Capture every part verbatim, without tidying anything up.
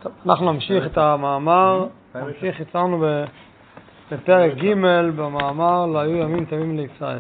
טוב, אנחנו נמשיך את המאמר, נמשיך, יצרנו בפרק ג' במאמר לא היו ימים טובים לישראל.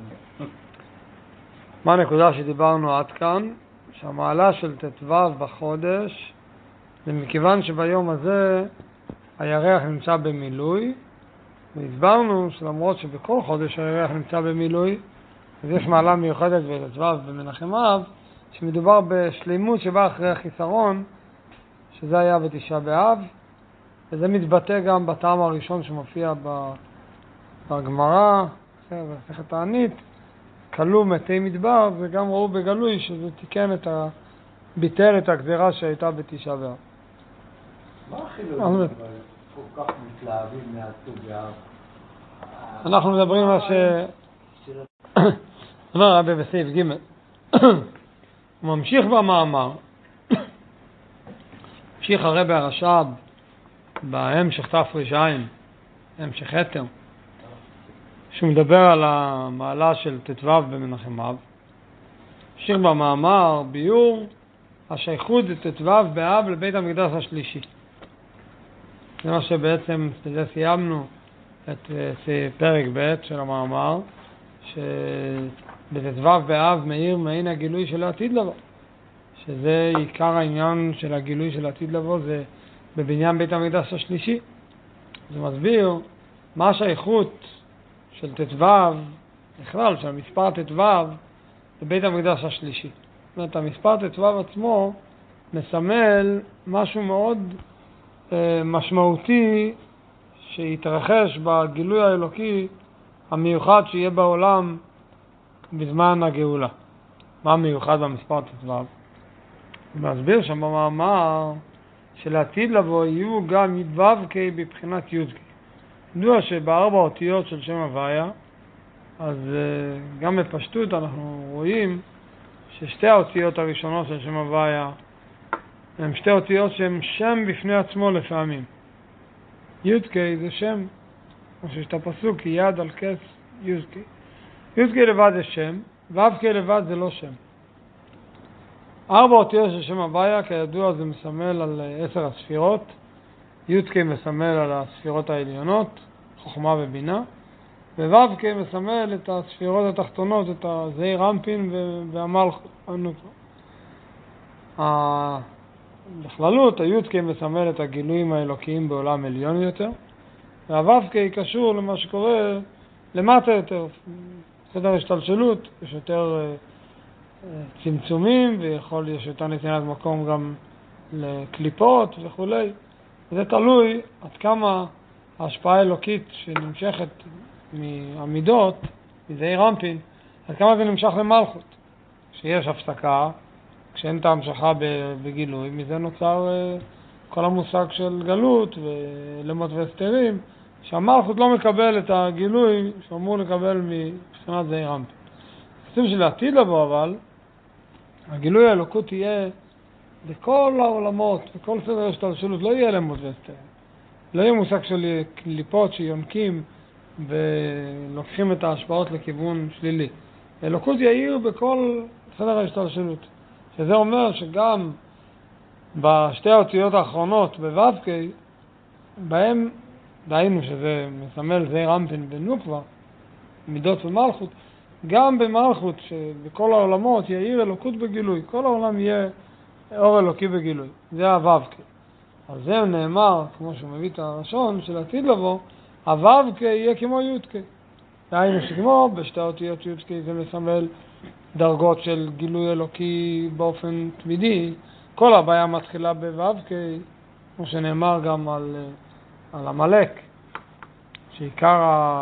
מה הנקודה שדיברנו עד כאן? שהמעלה של ט"ו בחודש זה מכיוון שביום הזה הירח נמצא במילוי, והסברנו שלמרות שבכל חודש הירח נמצא במילוי, אז יש מעלה מיוחדת בט"ו במנחם אב, שמדובר בשלימות שבא אחרי החיסרון, שזה היה בתשעה באב, וזה מתבטא גם בטעם הראשון שמופיע בגמרא, במסכת תענית, כלו מתי מדבר, וגם ראו בגלוי שזה תיקן את ה... ביטל את הגזירה שהייתה בתשעה באב. מה החילונים כל כך מתלהבים מהט"ו באב? אנחנו מדברים על ש... אמר רבי בסעיף ג' הוא ממשיך במאמר, ממשיך הרבי הרש"ב בהמשך תר"ע, המשך יתר, שהוא מדבר על המעלה של ט"ו במנחם אב. ממשיך במאמר ביור השייכות ט"ו באב לבית המקדש השלישי. זה מה שבעצם, בזה סיימנו את פרק ב' של המאמר, שבט"ו באב מאיר מעין הגילוי של העתיד לבוא, שזה עיקר העניין של הגילוי של העתיד לבוא, זה בבניין בית המקדש השלישי. זה מסביר מה השייכות של ט"ו, בכלל של המספר ט"ו לבית המקדש השלישי. זאת אומרת, המספר ט"ו עצמו מסמל משהו מאוד אה, משמעותי שיתרחש בגילוי האלוקי המיוחד שיהיה בעולם בזמן הגאולה. מה מיוחד במספר ט"ו? הוא מסביר שם במאמר שלעתיד לבוא יהיו גם ו"ק בבחינת י"ק. ידוע שבארבע אותיות של שם הוויה, אז uh, גם בפשטות אנחנו רואים ששתי האותיות הראשונות של שם הוויה הן שתי אותיות שהן שם בפני עצמו לפעמים. י"ק זה שם, כמו שיש את הפסוק, כי יד על כס י"ק. י"ק לבד זה שם, ו"ק לבד זה לא שם. ארבע אותיות של שם הוויה, כידוע, זה מסמל על עשר הספירות. י"ק מסמל על הספירות העליונות, חוכמה ובינה, וו"ק מסמל את הספירות התחתונות, את הזעיר אנפין והמלכות. בכללות, הי"ק מסמל את הגילויים האלוקיים בעולם עליון יותר, והו"ק קשור למה שקורה למטה יותר, בסדר השתלשלות, יש יותר צמצומים, ויכול יש יותר נתינת מקום גם לקליפות וכו'. זה תלוי עד כמה ההשפעה האלוקית שנמשכת מהמידות, מזעיר אנפין, עד כמה זה נמשך למלכות. כשיש הפסקה, כשאין את ההמשכה בגילוי, מזה נוצר כל המושג של גלות ולמות והסתרים, שהמלכות לא מקבל את הגילוי שאמור לקבל מבחינת זעיר אנפין. כתוב שלעתיד לבוא אבל, הגילוי האלוקות יהיה בכל העולמות, בכל סדר השתלשלות, לא יהיה למות והסתרים. לא יהיה מושג של קליפות שיונקים ולוקחים את ההשפעות לכיוון שלילי. אלוקות יאיר בכל סדר ההשתלשלות. שזה אומר שגם בשתי האותיות האחרונות, בו"ק, בהם, דהיינו שזה מסמל זעיר אנפין ונוקבה, מידות ומלכות, גם במלכות שבכל העולמות יאיר אלוקות בגילוי. כל העולם יהיה אור אלוקי בגילוי. זה הו"ק. על זה נאמר, כמו שהוא מביא את הראשון של עתיד לבוא, הו"ק יהיה כמו י"ק. דהיינו שכמו בשתי האותיות י"ק זה מסמל דרגות של גילוי אלוקי באופן תמידי. כל הבעיה מתחילה בו"ק, כמו שנאמר גם על, על המלאק, שעיקר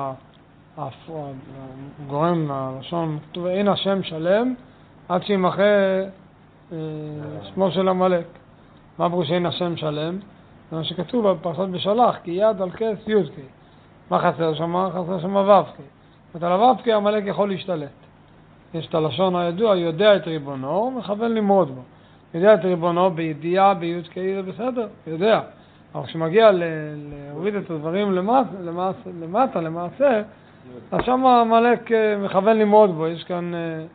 הגורם ללשון, כתוב אין השם שלם עד שימחה אה, שמו של המלאק. מה פירוש אין השם שלם? זה מה שכתוב בפרשת בשלח, כי יד על כס י"ק. מה חסר שם? חסר שם ו"ק. זאת על הו"ק המלאק יכול להשתלט. יש את הלשון הידוע, יודע את ריבונו, מכוון למרוד בו. יודע את ריבונו בידיעה, בי"ק זה בסדר, יודע. אבל כשמגיע להוריד את הדברים למטה, למעשה, למטה, למעשה, אז שם המלאק מכוון למרוד בו. יש כאן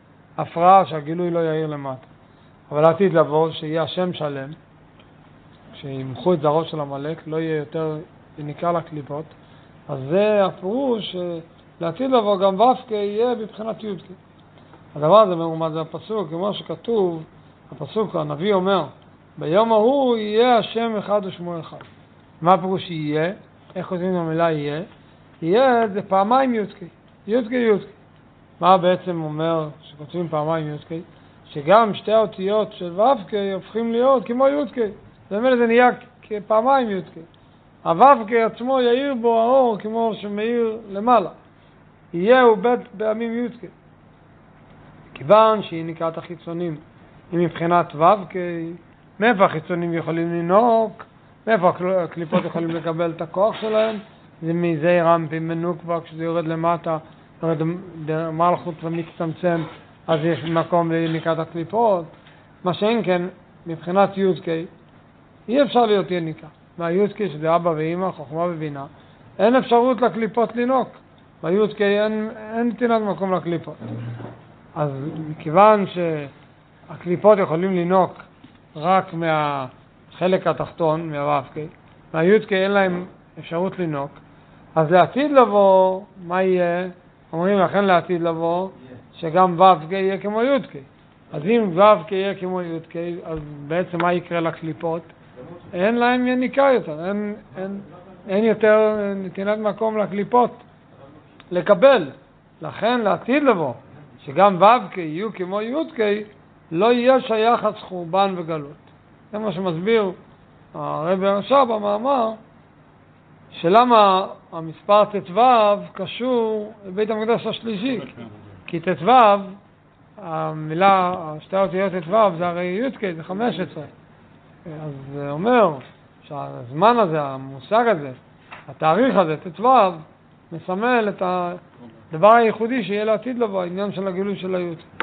הפרעה שהגילוי לא יאיר למטה. אבל עתיד לבוא שיהיה השם שלם, שימחו את זרעו של עמלק, לא יהיה יותר יניקה לקליפות. אז זה הפירוש לעתיד לבוא גם ו"ק יהיה בבחינת י"ק. הדבר הזה מרומז זה הפסוק, כמו שכתוב, הפסוק, הנביא אומר, ביום ההוא יהיה השם אחד ושמו אחד. מה הפירוש יהיה? איך כותבים המילה יהיה? יהיה זה פעמיים י"ק, י"ק י"ק. מה בעצם אומר שכותבים פעמיים י"ק? שגם שתי האותיות של ו"ק הופכים להיות כמו י"ק. זאת אומרת, זה נהיה כפעמיים י"ק. הו"ק עצמו יאיר בו האור כמו שמאיר למעלה. יהיה הוא בית בימים י"ק. כיוון שהיא נקראת החיצונים, היא מבחינת ו"ק, מאיפה החיצונים יכולים לנוק, מאיפה הקליפות יכולים לקבל את הכוח שלהם, זה מזעיר אנפין בנוקבה, כשזה יורד למטה, יורד מלכות ומצטמצם, אז יש מקום לניקת הקליפות. מה שאין כן, מבחינת י"ק, אי אפשר להיות יניקה. מהי"ק שזה אבא ואמא, חוכמה ובינה, אין אפשרות לקליפות לנוק. בי"ק אין, אין נתינת מקום לקליפות. אז מכיוון שהקליפות יכולים לנוק רק מהחלק התחתון, מהו"ק, מהי"ק אין להם אפשרות לנוק, אז לעתיד לבוא, מה יהיה? אומרים לכן לעתיד לבוא, שגם ו"ק יהיה כמו י"ק. אז אם ו"ק יהיה כמו י"ק, אז בעצם מה יקרה לקליפות? אין להם יניקה יותר, אין, אין, אין יותר נתינת מקום לקליפות לקבל. לכן לעתיד לבוא, שגם ו"ק יהיו כמו י"ק, לא יהיה שייך אז חורבן וגלות. זה מה שמסביר הרב הרש"ב במאמר, שלמה המספר ט"ו קשור לבית המקדש השלישי. כי ט"ו, המילה, שתי האותיות ט"ו זה הרי י"ק, זה חמש עשרה. אז זה אומר שהזמן הזה, המושג הזה, התאריך הזה, ט"ו, מסמל את הדבר הייחודי שיהיה לעתיד לבוא, העניין של הגילוי של הי"ק.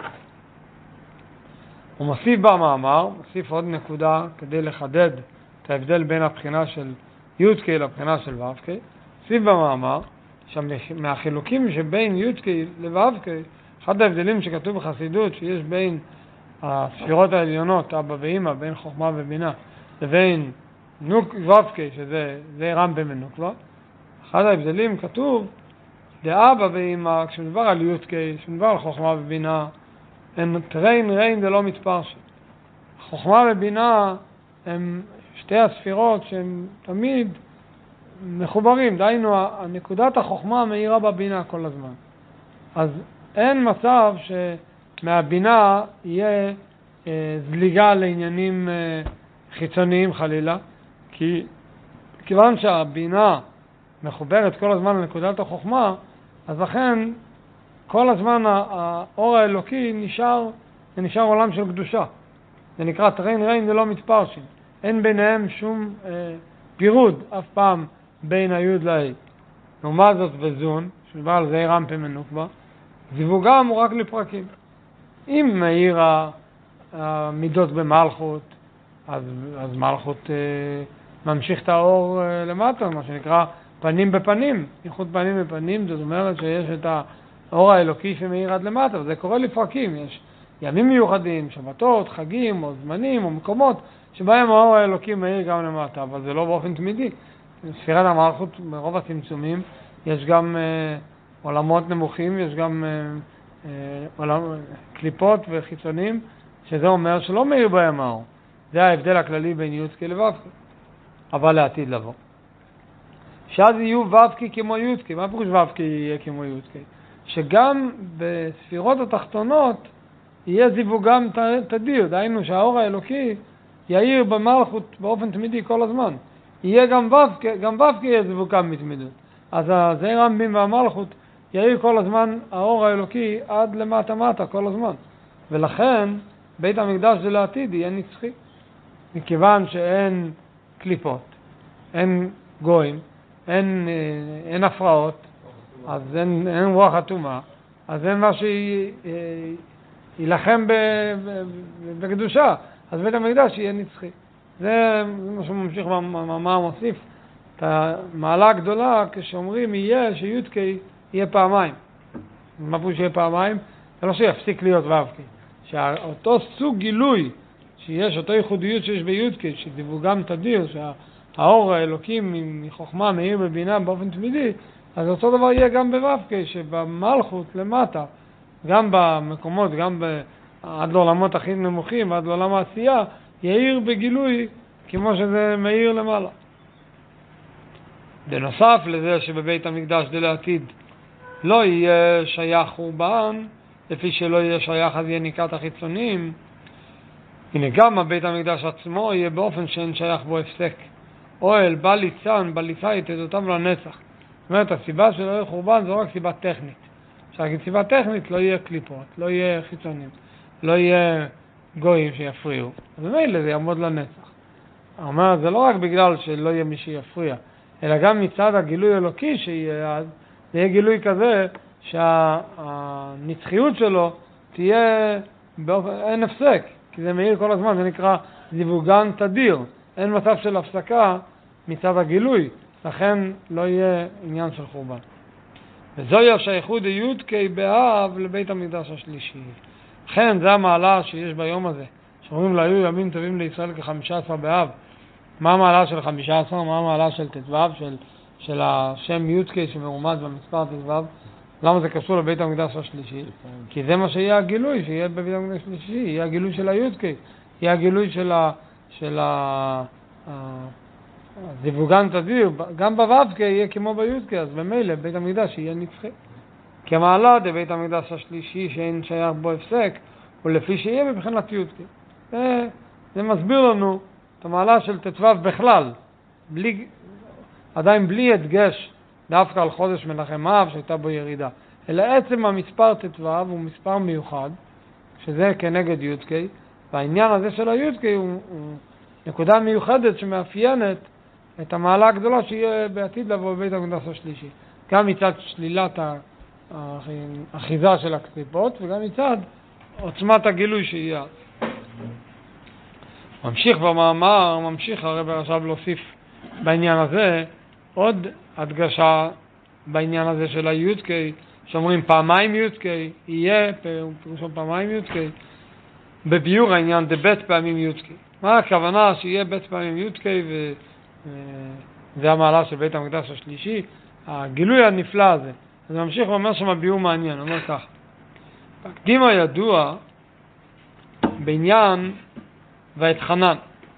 הוא מוסיף במאמר, מוסיף עוד נקודה כדי לחדד את ההבדל בין הבחינה של י"ק לבחינה של ו"ק. מוסיף במאמר שמהחילוקים שבין י"ק לו"ק, אחד ההבדלים שכתוב בחסידות שיש בין הספירות העליונות, אבא ואמא, בין חוכמה ובינה, לבין נוק ו"ק, שזה זה רמפה מנוקבה, אחד ההבדלים כתוב, דאבא ואמא, כשמדבר על י"ק, כשמדבר על חוכמה ובינה, הם טריין ריין זה לא מתפרשים. חוכמה ובינה הם שתי הספירות שהם תמיד מחוברים, דהיינו, הנקודת החוכמה מאירה בבינה כל הזמן. אז אין מצב שמהבינה יהיה אה, זליגה לעניינים אה, חיצוניים חלילה, כי כיוון שהבינה מחוברת כל הזמן לנקודת החוכמה, אז לכן כל הזמן האור האלוקי נשאר, זה נשאר עולם של קדושה. זה נקרא טריין ריין, זה לא מתפרשים. אין ביניהם שום אה, פירוד אף פעם בין היוד להי. לעומת זאת וזון, שבא על זה רמפה מנוקבה, זיווגם הוא רק לפרקים. אם מאיר המידות במלכות, אז, אז מלכות אה, ממשיך את האור אה, למטה, מה שנקרא פנים בפנים, ייחוד פנים בפנים, זאת אומרת שיש את האור האלוקי שמאיר עד למטה, וזה קורה לפרקים, יש ימים מיוחדים, שבתות, חגים או זמנים או מקומות שבהם האור האלוקי מאיר גם למטה, אבל זה לא באופן תמידי. בספירת המלכות, ברוב הצמצומים, יש גם אה, עולמות נמוכים, יש גם אה, אה, עולם, קליפות וחיצונים, שזה אומר שלא מאיר בהם האור. זה ההבדל הכללי בין י"ק לו"ק, אבל לעתיד לבוא. שאז יהיו ו"ק כמו י"ק. מה פירוש ו"ק יהיה כמו י"ק? שגם בספירות התחתונות יהיה זיווגם תדיר, דהיינו שהאור האלוקי יאיר במלכות באופן תמידי כל הזמן. יהיה גם ו"ק, גם ו"ק יהיה זיווגם מתמידות. אז הזעיר אנפין והמלכות יאיר כל הזמן האור האלוקי עד למטה מטה כל הזמן. ולכן בית המקדש זה לעתיד יהיה נצחי. מכיוון שאין קליפות, אין גויים, אין, אין הפרעות, אז אין, אין רוח אטומה, אז אין מה שילחם בקדושה, אז בית המקדש יהיה נצחי. זה מה שממשיך במאמר מוסיף, את המעלה הגדולה כשאומרים יהיה שי"ק יהיה פעמיים. מה פירוש שיהיה פעמיים? זה לא שיפסיק להיות ו"ק. שאותו סוג גילוי שיש אותו ייחודיות שיש ביודקי, שדיווגם תדיר, שהאור האלוקים מחוכמה מאיר בבינה באופן תמידי, אז אותו דבר יהיה גם בו"קי, שבמלכות למטה, גם במקומות, גם ב, עד לעולמות הכי נמוכים, עד לעולם העשייה, יאיר בגילוי כמו שזה מאיר למעלה. בנוסף לזה שבבית המקדש דלעתיד לא יהיה שייך חורבן, לפי שלא יהיה שייך אז יניקת החיצונים, הנה גם הבית המקדש עצמו יהיה באופן שאין שייך בו הפסק. אוהל, בליצן, בליצאית, עדותיו לנצח. זאת אומרת, הסיבה שלא יהיה חורבן זו רק סיבה טכנית. שהסיבה טכנית לא יהיה קליפות, לא יהיה חיצונים, לא יהיה גויים שיפריעו. אז במילא זה יעמוד לנצח. אומר, זה לא רק בגלל שלא יהיה מי שיפריע, אלא גם מצד הגילוי אלוקי שיהיה אז, זה יהיה גילוי כזה שהנצחיות שלו תהיה באופן, אין הפסק, כי זה מאיר כל הזמן, זה נקרא זיווגן תדיר, אין מצב של הפסקה מצד הגילוי, לכן לא יהיה עניין של חורבן. וזוהי השייכות היודקי באב לבית המקדש השלישי. לכן זה המעלה שיש ביום הזה, שאומרים לה, היו ימים טובים לישראל כחמישה עשר באב. מה המעלה של חמישה עשר? מה המעלה של תתוו, של, של השם יודקי שמרומז במספר תתוו? למה זה קשור לבית המקדש השלישי? כי זה מה שיהיה הגילוי, שיהיה בבית המקדש השלישי, יהיה הגילוי של היודקי, יהיה הגילוי של ה... של ה... זיווגן תדיר, גם בו"קי יהיה כמו ביודקי, אז במילא בית המקדש יהיה נצחי. כי המעלה בבית המקדש השלישי שאין שייך בו הפסק, ולפי שיהיה מבחינת יודקי. זה, זה מסביר לנו את המעלה של תתוו בכלל, בלי, עדיין בלי הדגש דווקא על חודש מנחם אב שהייתה בו ירידה, אלא עצם המספר תתוו הוא מספר מיוחד, שזה כנגד יודקי, והעניין הזה של היודקי הוא, הוא נקודה מיוחדת שמאפיינת את המעלה הגדולה שיהיה בעתיד לבוא בבית המקדש השלישי. גם מצד שלילת האחיזה של הקליפות, וגם מצד עוצמת הגילוי שיהיה. ממשיך במאמר, ממשיך הרב עכשיו להוסיף בעניין הזה, עוד הדגשה בעניין הזה של היודקי, שאומרים פעמיים יודקי, יהיה, פירושו פעמיים יודקי, בביור העניין דבית פעמים יודקי. מה הכוונה שיהיה בית פעמים יודקי, וזה המעלה של בית המקדש השלישי, הגילוי הנפלא הזה. אז ממשיך ואומר שם ביור מעניין, אומר כך. הקדים הידוע בעניין והתחנן.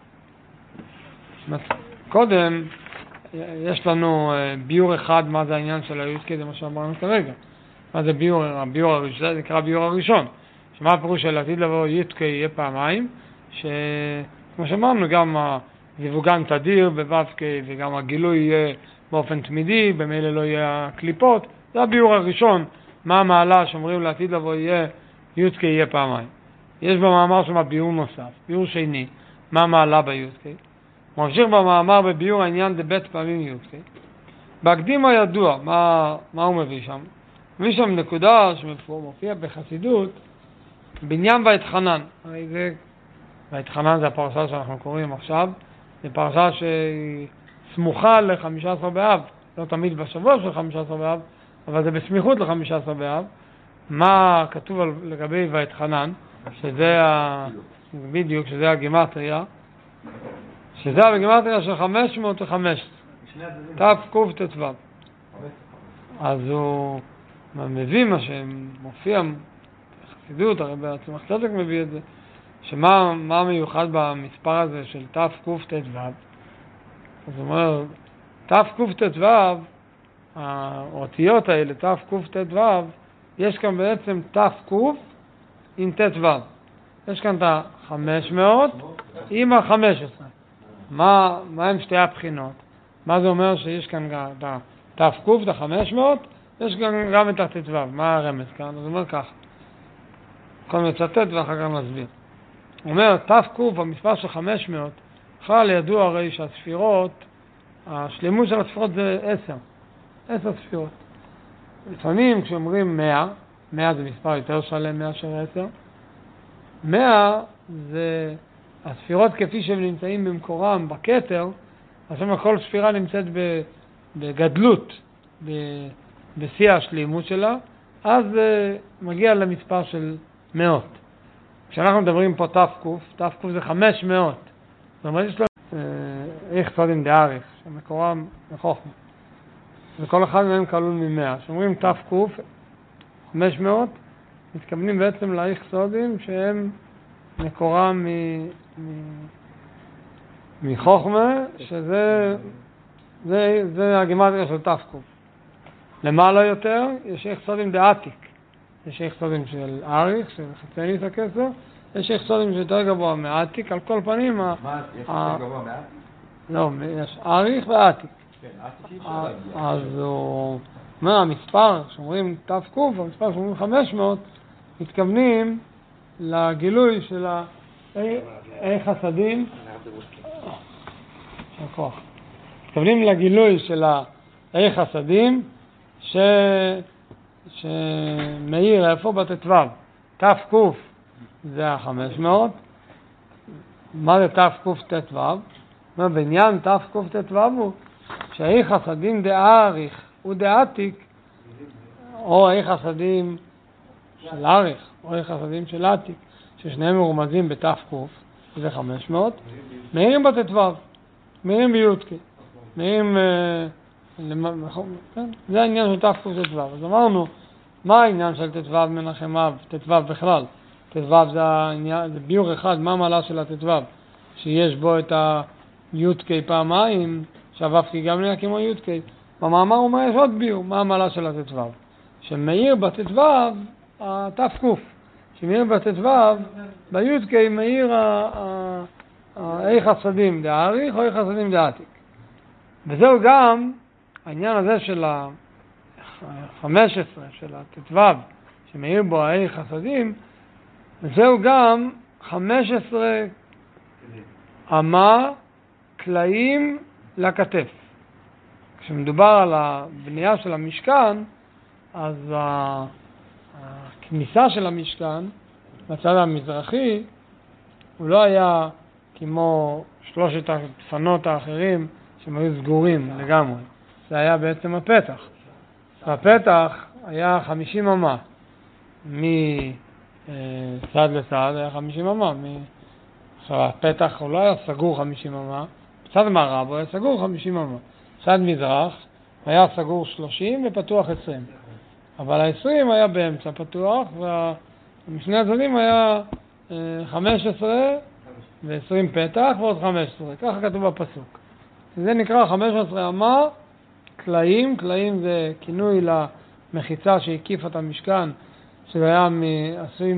קודם יש לנו ביור אחד מה זה העניין של היודקי, זה מה שאמרנו כרגע. מה זה ביור, הביור הראשון, זה נקרא ביור הראשון. שמה הפירוש של עתיד לבוא יודקי יהיה פעמיים, שכמו שאמרנו גם הזיווגן תדיר בו"קי וגם הגילוי יהיה באופן תמידי, במילא לא יהיה קליפות. זה הביור הראשון, מה המעלה שאומרים לעתיד לבוא יהיה יודקי יהיה פעמיים. יש במאמר שם ביור נוסף, ביור שני, מה המעלה ביודקי. ממשיך במאמר בביור העניין דבית פעמים יודקי. בהקדים הידוע, מה, מה הוא מביא שם? מביא שם נקודה שמופיע בחסידות, בניין והתחנן. הרי זה, והתחנן זה הפרשה שאנחנו קוראים עכשיו, זה פרשה שהיא סמוכה ל-חמישה עשר באב, לא תמיד בשבוע של חמישה עשר באב, אבל זה בסמיכות ל-חמישה עשר באב. מה כתוב לגבי והתחנן? שזה ה... בדיוק, שזה הגימטריה, שזה הגימטריה של חמש מאות וחמש, תקוף תתוו. אז הוא מביא מה שמופיע בחסידות, הרי בעצמך צדק מביא את זה, שמה מה מיוחד במספר הזה של תקוף תתוו. אז הוא אומר, תקוף תתוו, האותיות האלה, תקוף תתוו, יש כאן בעצם תקוף עם תתוו. יש כאן את ה-חמש מאות עם ה-חמש עשרה. מה, מה הם שתי הבחינות? מה זה אומר שיש כאן את ה-תקוף, את ה-חמש מאות, יש כאן גם את התתוו. מה הרמז כאן? אז הוא אומר כך. קודם מצטט ואחר כך נסביר. הוא אומר, תקוף, המספר של חמש מאות, בכלל ידוע הרי שהספירות, השלמות של הספירות זה עשר. עשר ספירות. לפעמים כשאומרים מאה, מאה זה מספר יותר שלם מאשר עשר. מאה זה הספירות כפי שהם נמצאים במקורם, בכתר, אז כל ספירה נמצאת בגדלות, בשיא השלימות שלה, אז מגיע למספר של מאות. כשאנחנו מדברים פה תפקוף, תפקוף זה חמש מאות. זאת אומרת, יש לו איך סודים דאריך, שמקורם לחוכמה. וכל אחד מהם כלול ממאה. כשאומרים תפקוף, חמש מאות, מתכוונים בעצם לאיך סודים שהם מקורם מחוכמה, שזה זה, זה הגימטריה של תפקוף. למעלה יותר, יש איך סודים דעתיק. יש איך סודים של אריך, של חצאית הכסר, יש איך סודים שיותר גבוה מעתיק, על כל פנים... מה, יש יותר גבוה מעתיק? לא, יש אריך ועתיק. כן, עתיק אי אפשר להגיע. אז הוא... מה, המספר, שאומרים תפקוף, המספר שאומרים חמש מאות, מתכוונים לגילוי של איך הסדים... הכוח. מתכוונים לגילוי של איך הסדים, ש... שמאיר איפה בתתוו. תפקוף זה ה-חמש מאות. מה זה תפקוף תתוו? בעניין תפקוף תתוו הוא שאיך הסדים דאריך ודעתיק, או איך הסדים של אריך, או איך הסדים של עתיק, ששניהם מרומזים בתפקוף, זה חמש מאות, מאירים בתתוו, מאירים ביודקי, מאירים... זה העניין של תפקוף תתוו. אז אמרנו, מה העניין של תתוו מנחם אב, תתוו בכלל? תתוו זה, העניין, זה ביור אחד, מה המעלה של התתוו? שיש בו את היודקי פעמיים, שבבתי גם נהיה כמו יודקי. במאמר הוא אומר, יש עוד ביור, מה המעלה של התתוו? שמאיר בתתוו, התפקוף. שמאיר בתתוו, ביודקי מאיר איך הסדים דאריך או איך הסדים דעתיק. וזהו גם העניין הזה של ה-חמש עשרה, של התתוו, שמאיר בו איך הסדים, וזהו גם חמש עשרה אמה קלעים לכתף. כשמדובר על הבנייה של המשכן, אז הכניסה של המשכן בצד המזרחי הוא לא היה כמו שלושת הדפנות האחרים שהם היו סגורים לגמרי. זה היה בעצם הפתח. והפתח היה חמישים אמה. מצד לצד היה חמישים אמה. עכשיו הפתח הוא לא היה סגור חמישים אמה. בצד מערב הוא היה סגור חמישים אמה. בצד מזרח היה סגור שלושים ופתוח עשרים. אבל ה-עשרים היה באמצע פתוח, ומשני הצדדים היה חמש עשרה ו-עשרים פתח ועוד חמש עשרה. ככה כתוב בפסוק. זה נקרא חמש עשרה אמה קלעים. קלעים זה כינוי למחיצה שהקיפה את המשכן, שזה היה עשוי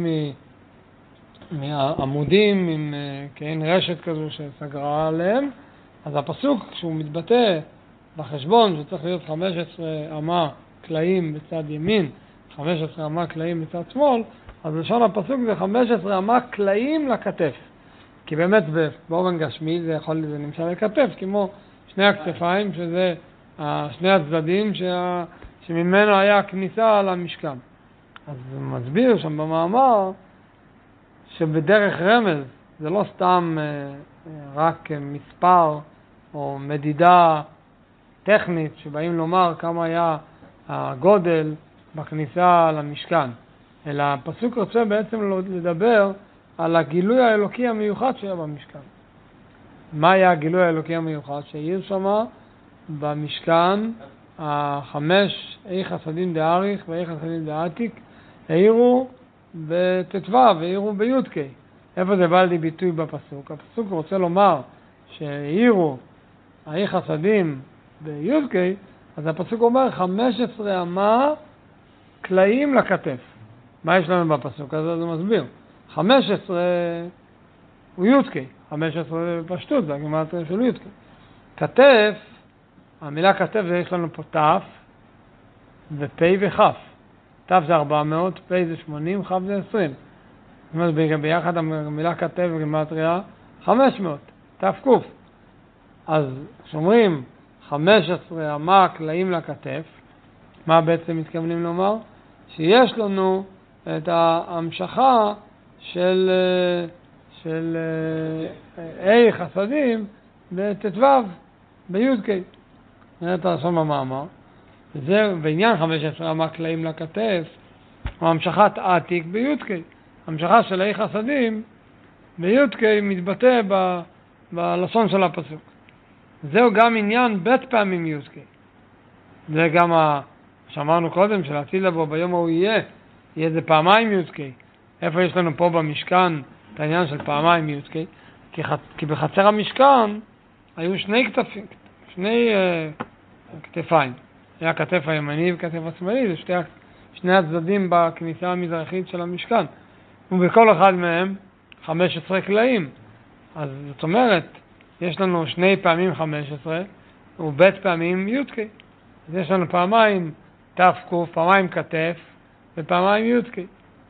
מעמודים עם כאין רשת כזו שסגרה עליהם. אז הפסוק כשהוא מתבטא בחשבון שצריך להיות חמש עשרה אמה קלעים בצד ימין, חמש עשרה אמה קלעים בצד שמאל, אז לשון הפסוק זה חמש עשרה אמה קלעים לכתף. כי באמת באופן גשמי זה יכול, זה נמשל לכתף, כמו שני הכתפיים, שזה שני הצדדים שה, שממנו היה הכניסה למשכן. אז הוא מסביר שם במאמר שבדרך רמז, זה לא סתם רק מספר או מדידה טכנית שבאים לומר כמה היה הגודל בכניסה למשכן, אלא הפסוק רוצה בעצם לדבר על הגילוי האלוקי המיוחד שהיה במשכן. מה היה הגילוי האלוקי המיוחד? שהעיר שמה במשכן החמש איך הסדים דאריך ואיך הסדים דעתיק העירו בתתוו והעירו ביודקי. איפה זה בא לידי ביטוי בפסוק? הפסוק רוצה לומר שהעירו איך הסדים ביודקי, אז הפסוק אומר חמש עשרה אמה קלעים לכתף. מה יש לנו בפסוק הזה? זה מסביר. חמש עשרה הוא יודקי, חמש עשרה פשטות, זה הגימטריה של יודקי. כתף, המילה כתף זה יש לנו פה תף ופ' וכף. תף זה ארבע מאות, פ' זה שמונים, כף זה עשרים. זאת אומרת, ביחד המילה כתף וגימטריה חמש מאות, תף קוף. אז כשאומרים חמש עשרה אמה קלעים לכתף, מה בעצם מתכוונים לומר? שיש לנו את ההמשכה של של אי חסדים בתתוו ביודקי. זה את השם המאמר. וזה בעניין חמש עשרה אמה קלעים לכתף, המשכת עתיק ביודקי. המשכה של האי חסדים ביודקי מתבטא ב, בלשון של הפסוק. זהו גם עניין בית פעמים יודקי. זה גם מה שאמרנו קודם, שלעתיד לבוא ביום ההוא יהיה, יהיה זה פעמיים יודקי. איפה יש לנו פה במשכן את העניין של פעמיים יודקי? כי, כי בחצר המשכן היו שני כתפים, שני uh, כתפיים. היה כתף הימני וכתף השמאלי, זה שתי, שני הצדדים בכניסה המזרחית של המשכן. ובכל אחד מהם חמש עשרה קלעים. אז זאת אומרת, יש לנו שני פעמים חמש עשרה ובית פעמים יודקי. אז יש לנו פעמיים תפקוף, פעמיים כתף ופעמיים יודקי.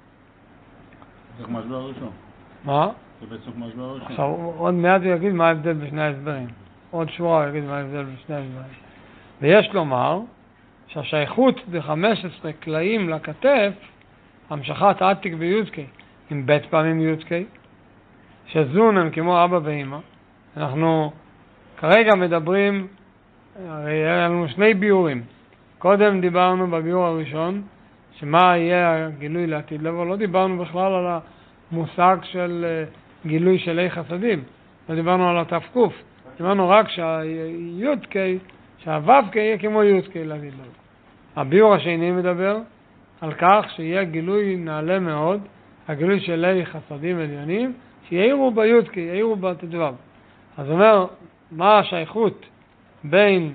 זה משבר הראשון. מה? זה בעצם משבר הראשון. עכשיו, עוד מעט הוא יגיד מה ההבדל בשני ההסברים. עוד שורה הוא יגיד מה ההבדל בשני ההסברים. ויש לומר שהשייכות ב-חמש עשרה קלעים לכתף, המשכת עתיק ביודקי עם בית פעמים יודקי, שזון הם כמו אבא ואמא. אנחנו כרגע מדברים, הרי היה לנו שני ביורים. קודם דיברנו בביור הראשון, שמה יהיה הגילוי לעתיד לבוא. לא דיברנו בכלל על המושג של גילוי של אי חסדים. לא דיברנו על התפקוף. דיברנו רק שהיודקי, שהו"קי יהיה כמו יודקי לעתיד לבוא. הביור השני מדבר על כך שיהיה גילוי נעלה מאוד, הגילוי של אי חסדים עליונים, שיעירו ביודקי, יעירו בתדו"ב. אז אומר, מה השייכות בין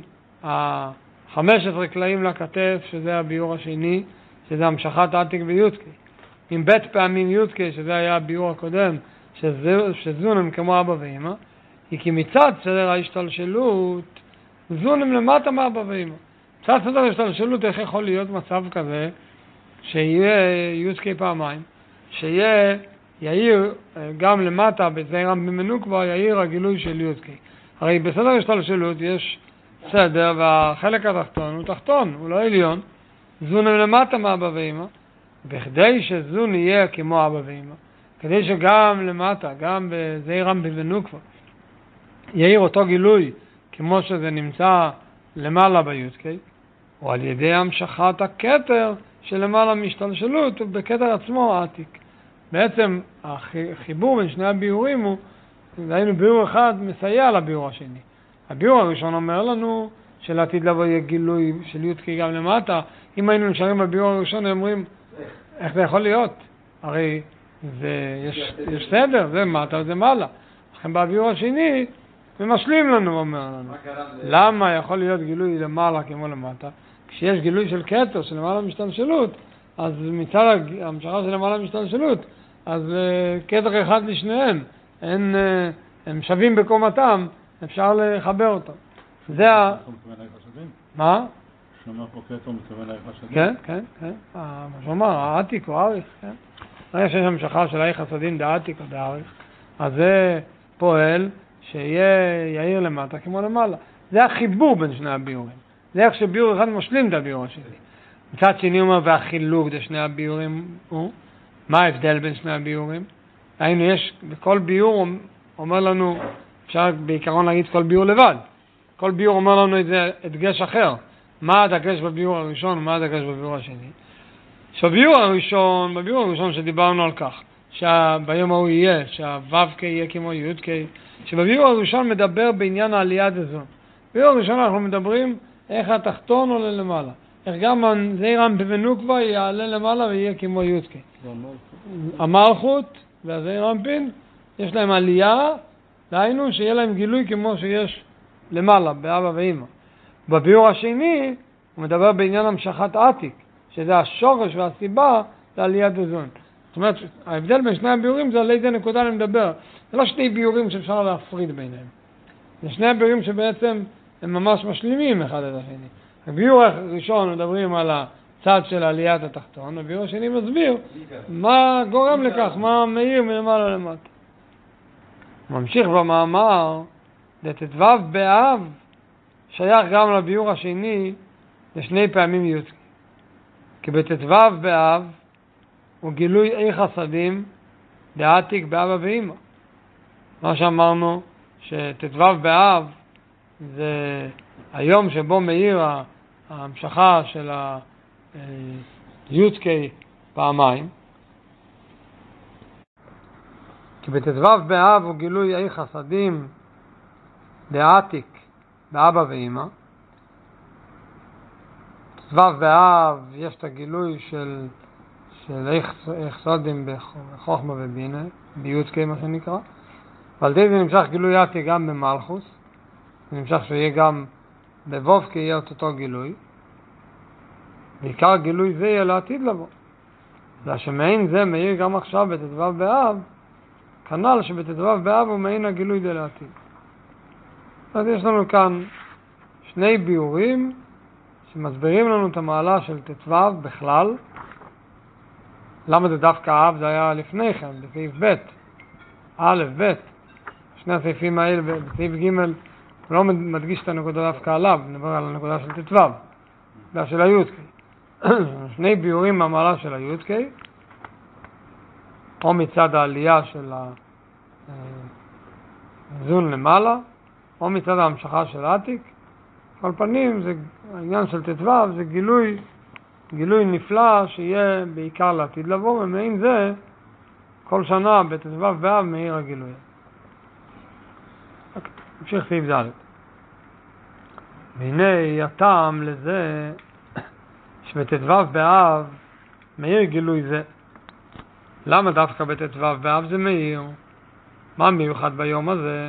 ה-חמש עשרה קלעים לכתף, שזה הביור השני, שזה המשכת עתיק ביודקי, עם בית פעמים יודקי, שזה היה הביור הקודם, שזון הם כמו אבא ואמא, היא כי מצד סדר ההשתלשלות, זון הם למטה מאבא ואמא. מצד סדר ההשתלשלות, איך יכול להיות מצב כזה, שיהיה יודקי פעמיים, שיהיה יאיר גם למטה, בזעירם במנוקבה, יאיר הגילוי של יודקי. הרי בסדר ההשתלשלות יש סדר, והחלק התחתון הוא תחתון, הוא לא עליון. זון הם למטה מאבא ואמא, וכדי שזון יהיה כמו אבא ואמא, כדי שגם למטה, גם בזעירם במנוקבה, יאיר אותו גילוי כמו שזה נמצא למעלה ביודקי, או על ידי המשכת הכתר שלמעלה משתלשלות, ובכתר עצמו העתיק. בעצם החיבור בין שני הביורים הוא, היינו ביור אחד מסייע לביור השני. הביור הראשון אומר לנו שלעתיד לבוא יהיה גילוי של יודקי גם למטה. אם היינו נשארים בביור הראשון, הם אומרים, איך זה יכול להיות? הרי זה, יש, יש סדר, זה מטה וזה מעלה. לכן בביור השני, זה משלים לנו, אומר לנו. למה יכול להיות גילוי למעלה כמו למטה? כשיש גילוי של כתר, של למעלה משתלשלות, אז מצד המשכה של למעלה משתלשלות, אז uh, כתר אחד לשניהם, הם, uh, הם שווים בקומתם, אפשר לחבר אותם. זה ה... מה? שאומר פה כתר מתכוון לאי חסדים? כן, כן, כן. מה שאומר, העתיק או האריך, כן. הרי שיש המשכה של האי חסדים דעתיק או דעריך, אז זה פועל שיהיה יאיר למטה כמו למעלה. זה החיבור בין שני הביורים. זה איך שביור אחד משלים את הביור השני. מצד שני אומר, והחילוק של שני הביורים הוא, מה ההבדל בין שני הביורים? היינו, יש, בכל ביור אומר לנו, אפשר בעיקרון להגיד כל ביור לבד. כל ביור אומר לנו איזה הדגש אחר. מה הדגש בביור הראשון ומה הדגש בביור השני? שבביור הראשון, בביור הראשון שדיברנו על כך, שביום ההוא יהיה, שהו"קי יהיה כמו יודקי, שבביור הראשון מדבר בעניין העלייה דזון. בביור הראשון אנחנו מדברים איך התחתון עולה למעלה. איך גם הזעירם במנוקבה יעלה למעלה ויהיה כמו יודקי. המלכות והזעירם פין, יש להם עלייה, דהיינו שיהיה להם גילוי כמו שיש למעלה, באבא ואמא. בביור השני, הוא מדבר בעניין המשכת עתיק, שזה השורש והסיבה לעליית דזון. זאת אומרת, ההבדל בין שני הביורים זה על איזה נקודה אני מדבר. זה לא שני ביורים שאפשר להפריד ביניהם. זה שני הביורים שבעצם הם ממש משלימים אחד את השני. הביור הראשון מדברים על הצד של עליית התחתון, הביור השני מסביר מה גורם לכך, מה מאיר מלמעלה למטה. ממשיך במאמר, דט"ו באב שייך גם לביור השני לשני פעמים יודקי. כי בט"ו באב הוא גילוי אי חסדים דעתיק באבא ואמא. מה שאמרנו שט"ו באב זה היום שבו מאיר ההמשכה של היודקי פעמיים, כי בט"ו באב הוא גילוי אי חסדים דעתיק באבא ואמא. ט"ו באב יש את הגילוי של של אי חסדים בחוכמה ובינה, בי"ק מה שנקרא, ועל די זה נמשך גילוי עתיק גם במלכוס, זה נמשך שיהיה גם בו"ק יהיה אותו גילוי, בעיקר גילוי זה יהיה לעתיד לבוא. והשמעין זה מאיר גם עכשיו בט"ו באב, כנ"ל שבט"ו באב הוא מעין הגילוי דה לעתיד. אז יש לנו כאן שני ביורים שמסבירים לנו את המעלה של ט"ו בכלל. למה זה דווקא אב? זה היה לפני כן, בסעיף ב', א', ב', שני הסעיפים האלה, בסעיף ג' הוא לא מדגיש את הנקודה דווקא עליו, נדבר על הנקודה של ט"ו, זה של הי"ק. שני ביורים מהמעלה של הי"ק, או מצד העלייה של הזון למעלה, או מצד ההמשכה של עתיק. על פנים, זה, העניין של ט"ו זה גילוי, גילוי נפלא שיהיה בעיקר לעתיד לבוא, ומעין זה כל שנה בט"ו באב מאיר הגילוי. נמשיך סעיף ד'. והנה הטעם לזה שבט"ו באב מאיר גילוי זה. למה דווקא בט"ו באב זה מאיר? מה מיוחד ביום הזה?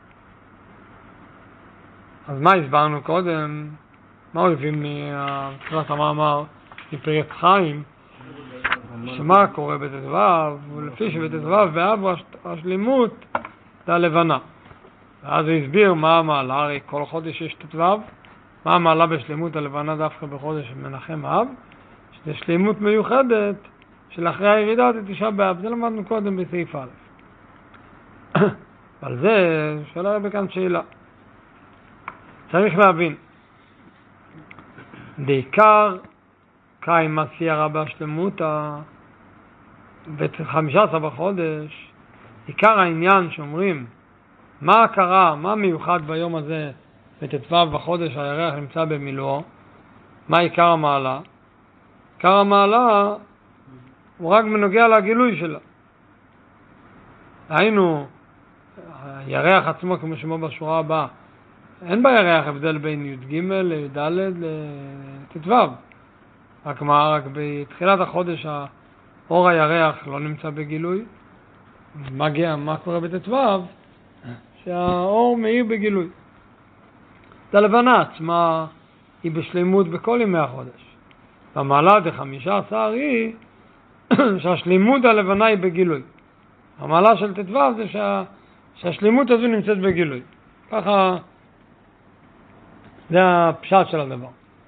אז מה הסברנו קודם? מה הוא הביא מתחילת המאמר מפרי עץ חיים? שמה קורה בט"ו? ולפי שבט"ו באב הוא השלימות זה הלבנה. ואז הוא הסביר מה המעלה, הרי כל חודש יש ט"ו, מה המעלה בשלימות הלבנה דווקא בחודש מנחם אב, שזה שלימות מיוחדת של אחרי הירידה תשעה באב. זה למדנו קודם בסעיף א'. על זה שאלה בכאן שאלה. צריך להבין, בעיקר קיים עשייה רבה שלמותה ב-חמישה עשר בחודש, עיקר העניין שאומרים מה קרה, מה מיוחד ביום הזה בט"ו בחודש הירח נמצא במילואו, מה עיקר המעלה? עיקר המעלה הוא רק מנוגע לגילוי שלה. היינו, הירח עצמו כמו שמו בשורה הבאה, אין בירח הבדל בין י"ג לי"ד לט"ו. רק מה, רק בתחילת החודש האור הירח לא נמצא בגילוי. מה, מה קורה בט"ו? שהאור מאיר בגילוי. את הלבנה עצמה היא בשלימות בכל ימי החודש. והמעלה ד-חמישה עשר היא שהשלימות הלבנה היא בגילוי. המעלה של ט"ו זה שה, שהשלימות הזו נמצאת בגילוי. ככה זה הפשט של הדבר.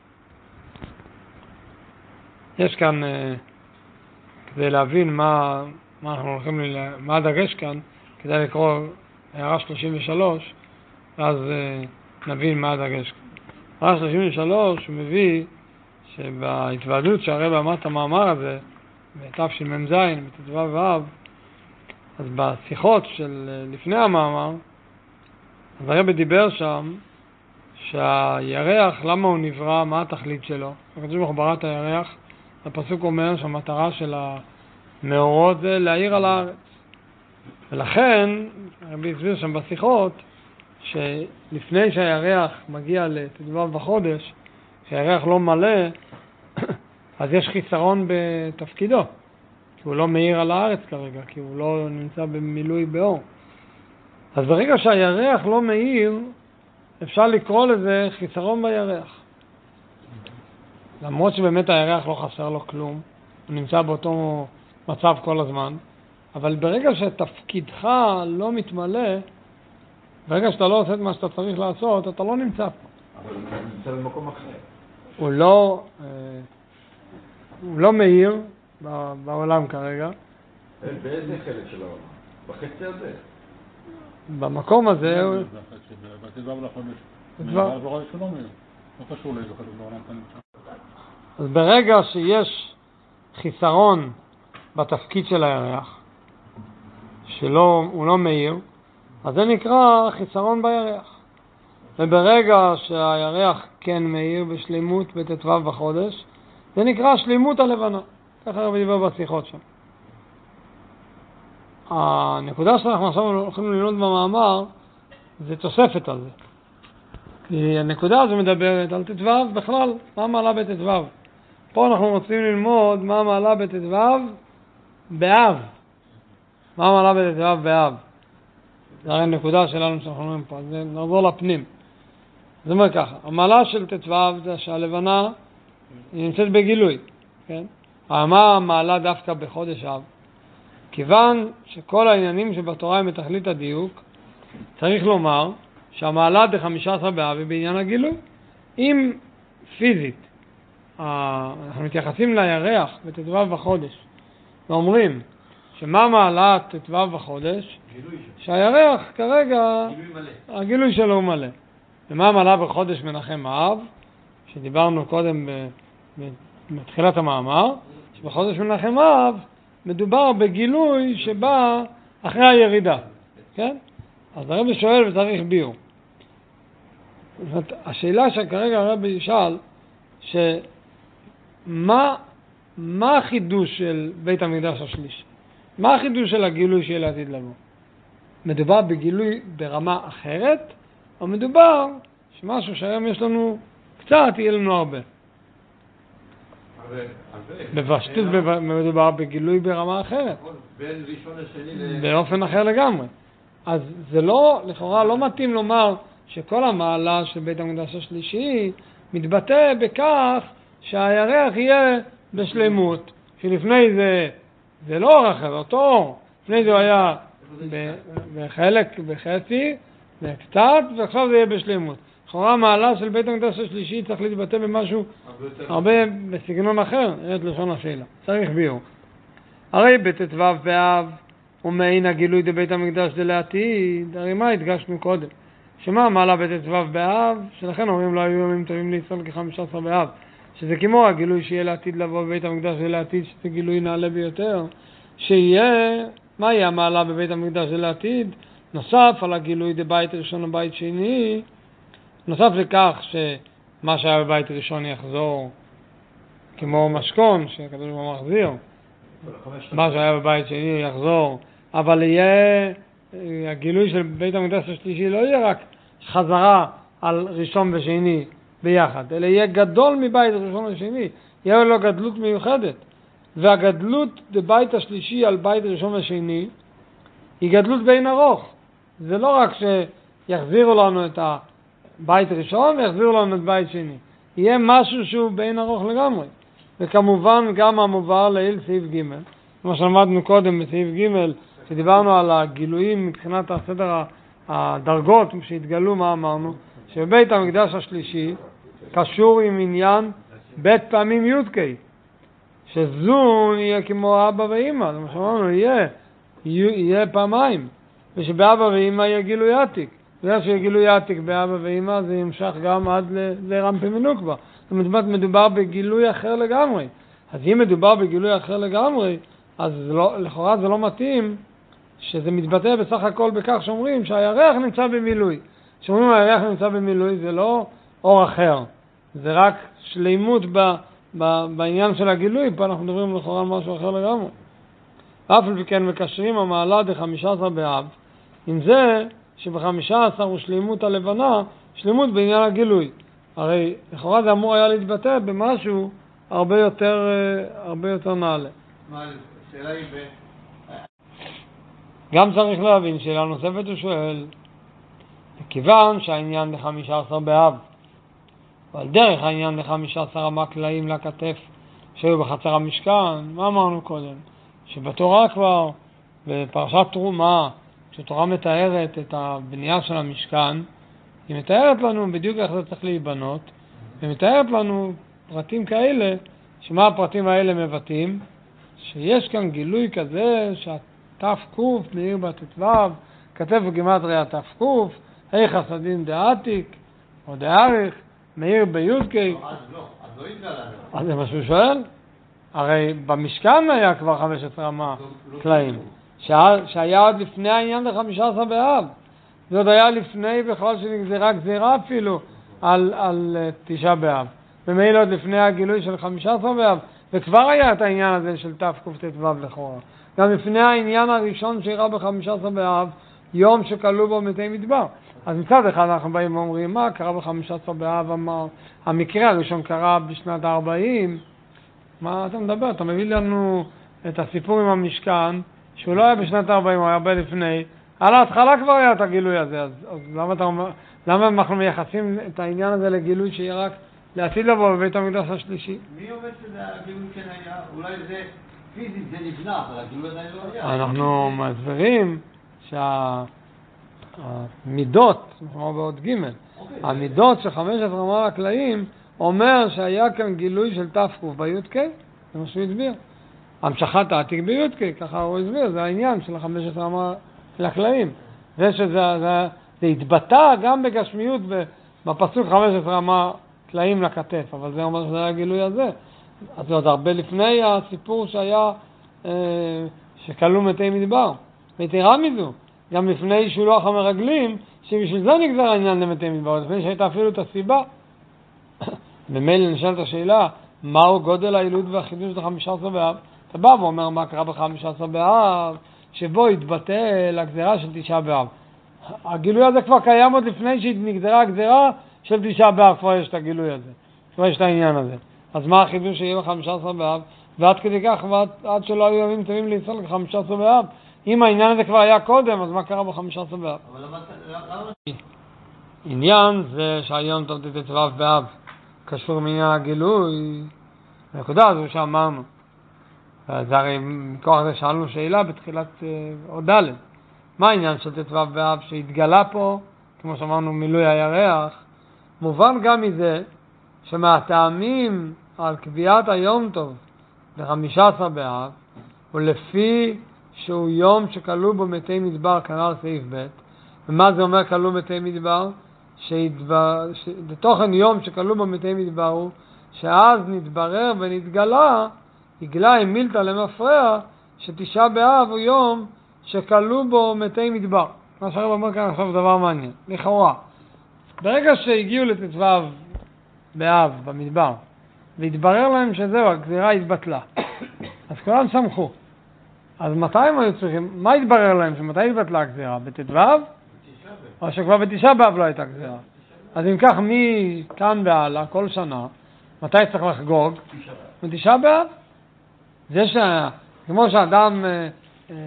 יש כאן, כדי להבין מה, מה אנחנו הולכים, מה הדגש כאן, כדאי לקרוא הערה שלושים ושלוש, אז נבין מה הדגש כאן. הערה שלושים ושלוש הוא מביא שבהתוועדות שהרבא אמר את המאמר הזה, בתשמ"ז, בט"ו באב, אז בשיחות של לפני המאמר, אז הרבא דיבר שם, שהירח, למה הוא נברא, מה התכלית שלו? הקדוש ברוך הוא ברא את הירח, הפסוק אומר שהמטרה של המאורות זה להאיר על הארץ. ולכן, הרבי הסביר שם בשיחות, שלפני שהירח מגיע לט"ו בחודש, שהירח לא מלא, אז יש חיסרון בתפקידו, כי הוא לא מאיר על הארץ כרגע, כי הוא לא נמצא במילוי באור. אז ברגע שהירח לא מאיר, אפשר לקרוא לזה חיסרון בירח. למרות שבאמת הירח לא חסר לו כלום, הוא נמצא באותו מצב כל הזמן, אבל ברגע שתפקידך לא מתמלא, ברגע שאתה לא עושה את מה שאתה צריך לעשות, אתה לא נמצא פה. אבל הוא נמצא במקום אחר. הוא לא, הוא לא מאיר בעולם כרגע. באיזה חלק של העולם? בחצי הזה? במקום הזה הוא... בט"ו לחודש. בט"ו. בחודש שלא מאיר. לא קשור לאיזה חלק בעולם אתה נמצא. אז ברגע שיש חיסרון בתפקיד של הירח, שהוא לא מאיר, אז זה נקרא חיסרון בירח. וברגע שהירח כן מאיר בשלימות בט"ו בחודש, זה נקרא שלימות הלבנה. ככה הרב דיבר בשיחות שם. הנקודה שאנחנו עכשיו הולכים ללמוד במאמר זה תוספת על זה. כי הנקודה הזו מדברת על תתוו בכלל, מה מעלה בתתוו. פה אנחנו רוצים ללמוד מה מעלה בתתוו באב. מה מעלה בתתוו באב. זה הרי הנקודה שלנו שאנחנו אומרים פה, אז נעבור לפנים. זאת אומרת ככה, המעלה של תתוו זה שהלבנה היא נמצאת בגילוי, כן? מה המעלה דווקא בחודש אב? כיוון שכל העניינים שבתורה הם בתכלית הדיוק, צריך לומר שהמעלה ב-חמישה עשר באב היא בעניין הגילוי. אם פיזית אנחנו מתייחסים לירח בתתוו בחודש ואומרים שמה מעלה תתוו בחודש? שהירח כרגע הגילוי שלו הוא מלא. ומה מעלה בחודש מנחם האב? שדיברנו קודם בתחילת המאמר, שבחודש מנחם האב מדובר בגילוי שבא אחרי הירידה, כן? אז הרב שואל וצריך ביור. השאלה שכרגע הרב ישאל, שמה מה החידוש של בית המקדש השלישי? מה החידוש של הגילוי של העתיד לבוא? מדובר בגילוי ברמה אחרת, או מדובר שמשהו שהיום יש לנו קצת, יהיה לנו הרבה? בפשטות מדובר בגילוי ברמה אחרת. בין ראשון לשני באופן אחר לגמרי. אז זה לא, לכאורה לא מתאים לומר שכל המעלה של בית המקדש השלישי מתבטא בכך שהירח יהיה בשלמות, שלפני זה זה לא אור אחר, אותו אור. לפני זה הוא היה בחלק, בחצי, וקצת, ועכשיו זה יהיה בשלמות. לכאורה המעלה של בית המקדש השלישי צריך להתבטא במשהו הרבה בסגנון אחר, את לשון השאלה. צריך ביור. הרי בתתוו באב ומעין הגילוי דבית המקדש דלעתיד, הרי מה הדגשנו קודם? שמה המעלה בתתוו באב, שלכן אומרים לא היו ימים טובים לישראל כ-חמישה עשר באב, שזה כמו הגילוי שיהיה לעתיד לבוא בבית המקדש דלעתיד, שזה גילוי נעלה ביותר, שיהיה, מה יהיה המעלה בבית המקדש דלעתיד? נוסף על הגילוי דבית ראשון ובית שני, נוסף לכך שמה שהיה בבית ראשון יחזור כמו משכון, שהקדוש ברוך הוא מחזיר, מה שהיה בבית שני יחזור, אבל יהיה, הגילוי של בית המקדש השלישי לא יהיה רק חזרה על ראשון ושני ביחד, אלא יהיה גדול מבית ראשון ושני, יהיה לו גדלות מיוחדת. והגדלות בבית השלישי על בית ראשון ושני היא גדלות בין ארוך. זה לא רק שיחזירו לנו את הבית ראשון ויחזירו לנו את בית שני, יהיה משהו שהוא בין ארוך לגמרי. וכמובן גם המובא לעיל סעיף ג', כמו שלמדנו קודם בסעיף ג', שדיברנו על הגילויים מבחינת הסדר הדרגות שהתגלו, מה אמרנו? שבית המקדש השלישי קשור עם עניין בית פעמים יודקי, שזו יהיה כמו אבא ואמא, זה מה שאמרנו, יהיה, יהיה פעמיים, ושבאבא ואמא יהיה גילוי עתיק. בגלל שיהיה גילוי עתיק באבא ואמא זה ימשך גם עד לרמפי מנוקבה. זאת אומרת, מדובר בגילוי אחר לגמרי. אז אם מדובר בגילוי אחר לגמרי, אז לא, לכאורה זה לא מתאים שזה מתבטא בסך הכל בכך שאומרים שהירח נמצא במילוי. שאומרים הירח נמצא במילוי זה לא אור אחר, זה רק שלימות ב, ב, בעניין של הגילוי. פה אנחנו מדברים לכאורה על משהו אחר לגמרי. אף וכן מקשרים המעלה ד-חמישה עשר באב עם זה שב-חמישה עשר הוא שלימות הלבנה, שלימות בעניין הגילוי. הרי לכאורה זה אמור היה להתבטא במשהו הרבה יותר, הרבה יותר נעלה. מה, שאלה היא ב... גם צריך להבין, שאלה נוספת הוא שואל, כיוון שהעניין ב-חמישה עשר באב, אבל דרך העניין ב-חמישה עשר המקלעים לכתף שהיו בחצר המשכן, מה אמרנו קודם? שבתורה כבר, בפרשת תרומה, כשתורה מתארת את הבנייה של המשכן, היא מתארת לנו בדיוק איך זה צריך להיבנות, ומתארת לנו פרטים כאלה, שמה הפרטים האלה מבטאים? שיש כאן גילוי כזה שהתף קוף מאיר בתתוו, כתב וגימטריה תף קוף, היי חסדים דעתיק או דעריך, מאיר ביודקי. אז לא, אז לא יתגלה. אז זה מה שהוא שואל? הרי במשכן היה כבר חמש עשרה אמה קלעים, שהיה עוד לפני העניין ב-חמישה עשר באב. זה עוד היה לפני בכלל שנגזרה גזירה אפילו על, על תשעה באב. ומילא עוד לפני הגילוי של חמישה עשר באב, וכבר היה את העניין הזה של תף קוף תתוו לכאורה. גם לפני העניין הראשון שאירע ב-חמישה עשר באב, יום שכלו בו מתי מדבר. אז מצד אחד אנחנו באים ואומרים, מה קרה ב-חמישה עשר באב? אמר, המקרה הראשון קרה בשנת ה-ארבעים. מה אתה מדבר? אתה מביא לנו את הסיפור עם המשכן, שהוא לא היה בשנת ה-ארבעים, הוא היה הרבה לפני. על ההתחלה כבר היה את הגילוי הזה, אז, אז למה, אתה אומר, למה אנחנו מייחסים את העניין הזה לגילוי שיהיה רק לעתיד לבוא בבית המקדש השלישי? מי אומר שזה הגילוי כן היה? אולי זה פיזית, זה נבנה, אבל הגילוי עדיין לא היה. אנחנו מסבירים שהמידות, כמו בעוד ג', המידות של חמש עשרה אמר הקלעים, אומר שהיה כאן גילוי של תפקוף בי"ק, זה מה שהוא הסביר. המשכת העתיק בי"ק, ככה הוא הסביר, זה העניין של ה-חמש עשרה אמר לקלעים. זה שזה זה, זה התבטא גם בגשמיות בפסוק חמש עשרה אמר קלעים לכתף, אבל זה אומר שזה היה הגילוי הזה. אז זה עוד הרבה לפני הסיפור שהיה, אה, שכלו מתי מדבר. ויתרה מזו, גם לפני שילוח המרגלים, שבשביל זה נגזר העניין למתי מדבר, לפני שהייתה אפילו את הסיבה. במילא נשאלת השאלה, מהו גודל העילוד והחידוש של חמישה עשר באב? אתה בא ואומר מה קרה ב-חמישה עשר באב, שבו התבטל הגזרה של תשעה באב. הגילוי הזה כבר קיים עוד לפני שנגזרה הגזרה של תשעה באב, כבר יש את הגילוי הזה, כבר יש את העניין הזה. אז מה החידוש שיהיה ב-חמישה עשר באב? ועד כדי כך, ועד, עד שלא היו ימים טובים לישראל ב-חמישה עשר באב. אם העניין הזה כבר היה קודם, אז מה קרה ב-חמישה עשר באב? אבל למה... עניין זה שהיום ט"ו באב קשור מעניין הגילוי, הנקודה הזו שאמרנו. אז הרי מכוח זה שאלנו שאלה בתחילת עוד ד', מה העניין של ט"ו באב שהתגלה פה, כמו שאמרנו מילוי הירח, מובן גם מזה שמהטעמים על קביעת היום טוב ב-חמישה עשר באב, ולפי שהוא יום שכלו בו מתי מדבר כנ"ל סעיף ב', ומה זה אומר כלו מתי מדבר? שהתבר... ש... בתוכן יום שכלו בו מתי מדבר הוא שאז נתברר ונתגלה, הגלה עם מילתא למפרע, שתשעה באב הוא יום שכלו בו מתי מדבר. מה שהרב אומר כאן עכשיו דבר מעניין, לכאורה. ברגע שהגיעו לט"ו באב במדבר, והתברר להם שזהו, הגזירה התבטלה, אז כולם שמחו. אז מתי הם היו צריכים? מה התברר להם? שמתי התבטלה הגזירה? בט"ו? או שכבר בתשעה באב לא הייתה גזירה. אז אם כך, מכאן והלאה, כל שנה, מתי צריך לחגוג? בתשעה באב. זה ש... כמו שאדם אה, אה,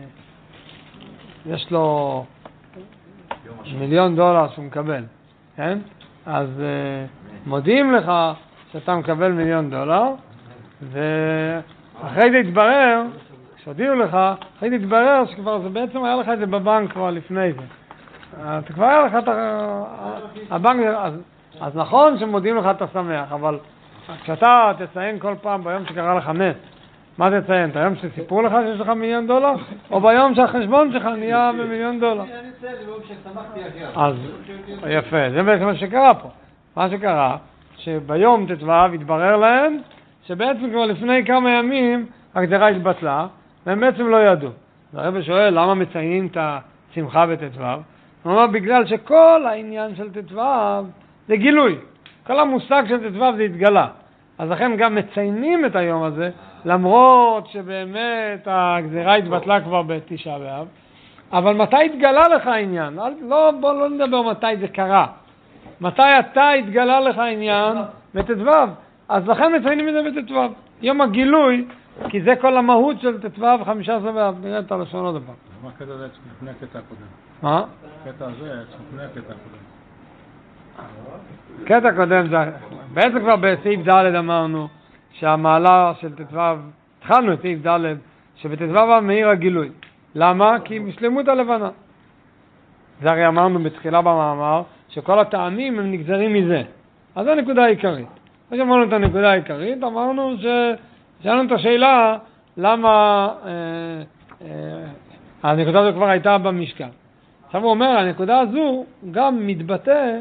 יש לו מיליון דולר שהוא מקבל, כן? אז אה, מודיעים לך שאתה מקבל מיליון דולר, ואחרי זה התברר, כשהודיעו לך, אחרי זה התברר שכבר זה בעצם היה לך את זה בבנק כבר לפני זה. אתה כבר היה לך את הבנק, אז, אז נכון שמודיעים לך אתה שמח, אבל כשאתה תציין כל פעם ביום שקרה לך נס, מה תציין? את היום שסיפרו לך שיש לך מיליון דולר, או ביום שהחשבון שלך נהיה במיליון דולר? אני אציין, זה ביום ששמחתי אגב. אז יפה, זה בעצם מה שקרה פה. מה שקרה, שביום ט"ו התברר להם, שבעצם כבר לפני כמה ימים הגזירה התבטלה, והם בעצם לא ידעו. הרב שואל, למה מציינים את השמחה בט"ו? הוא אומר, בגלל שכל העניין של ט"ו זה גילוי. כל המושג של ט"ו זה התגלה. אז לכן גם מציינים את היום הזה, למרות שבאמת הגזירה התבטלה כבר בתשעה באב. אבל מתי התגלה לך העניין? לא, בוא לא נדבר מתי זה קרה. מתי אתה התגלה לך העניין? בט"ו. אז לכן מציינים את זה בט"ו. יום הגילוי, כי זה כל המהות של ט"ו וחמישה עשר באב. נראה את הלשון עוד פעם. מה הקטע הזה לפני הקטע הקודם? מה? הקטע הזה לפני הקטע הקודם. קטע קודם זה, בעצם כבר בסעיף ד' אמרנו שהמעלה של ט"ו, התחלנו את סעיף ד' שבט"ו מאיר הגילוי. למה? כי משלמות הלבנה. זה הרי אמרנו בתחילה במאמר שכל הטעמים הם נגזרים מזה. אז זו הנקודה העיקרית. אז אמרנו את הנקודה העיקרית, אמרנו ששאלנו את השאלה למה אה, אה, הנקודה הזו כבר הייתה במשכן. עכשיו הוא אומר, הנקודה הזו גם מתבטא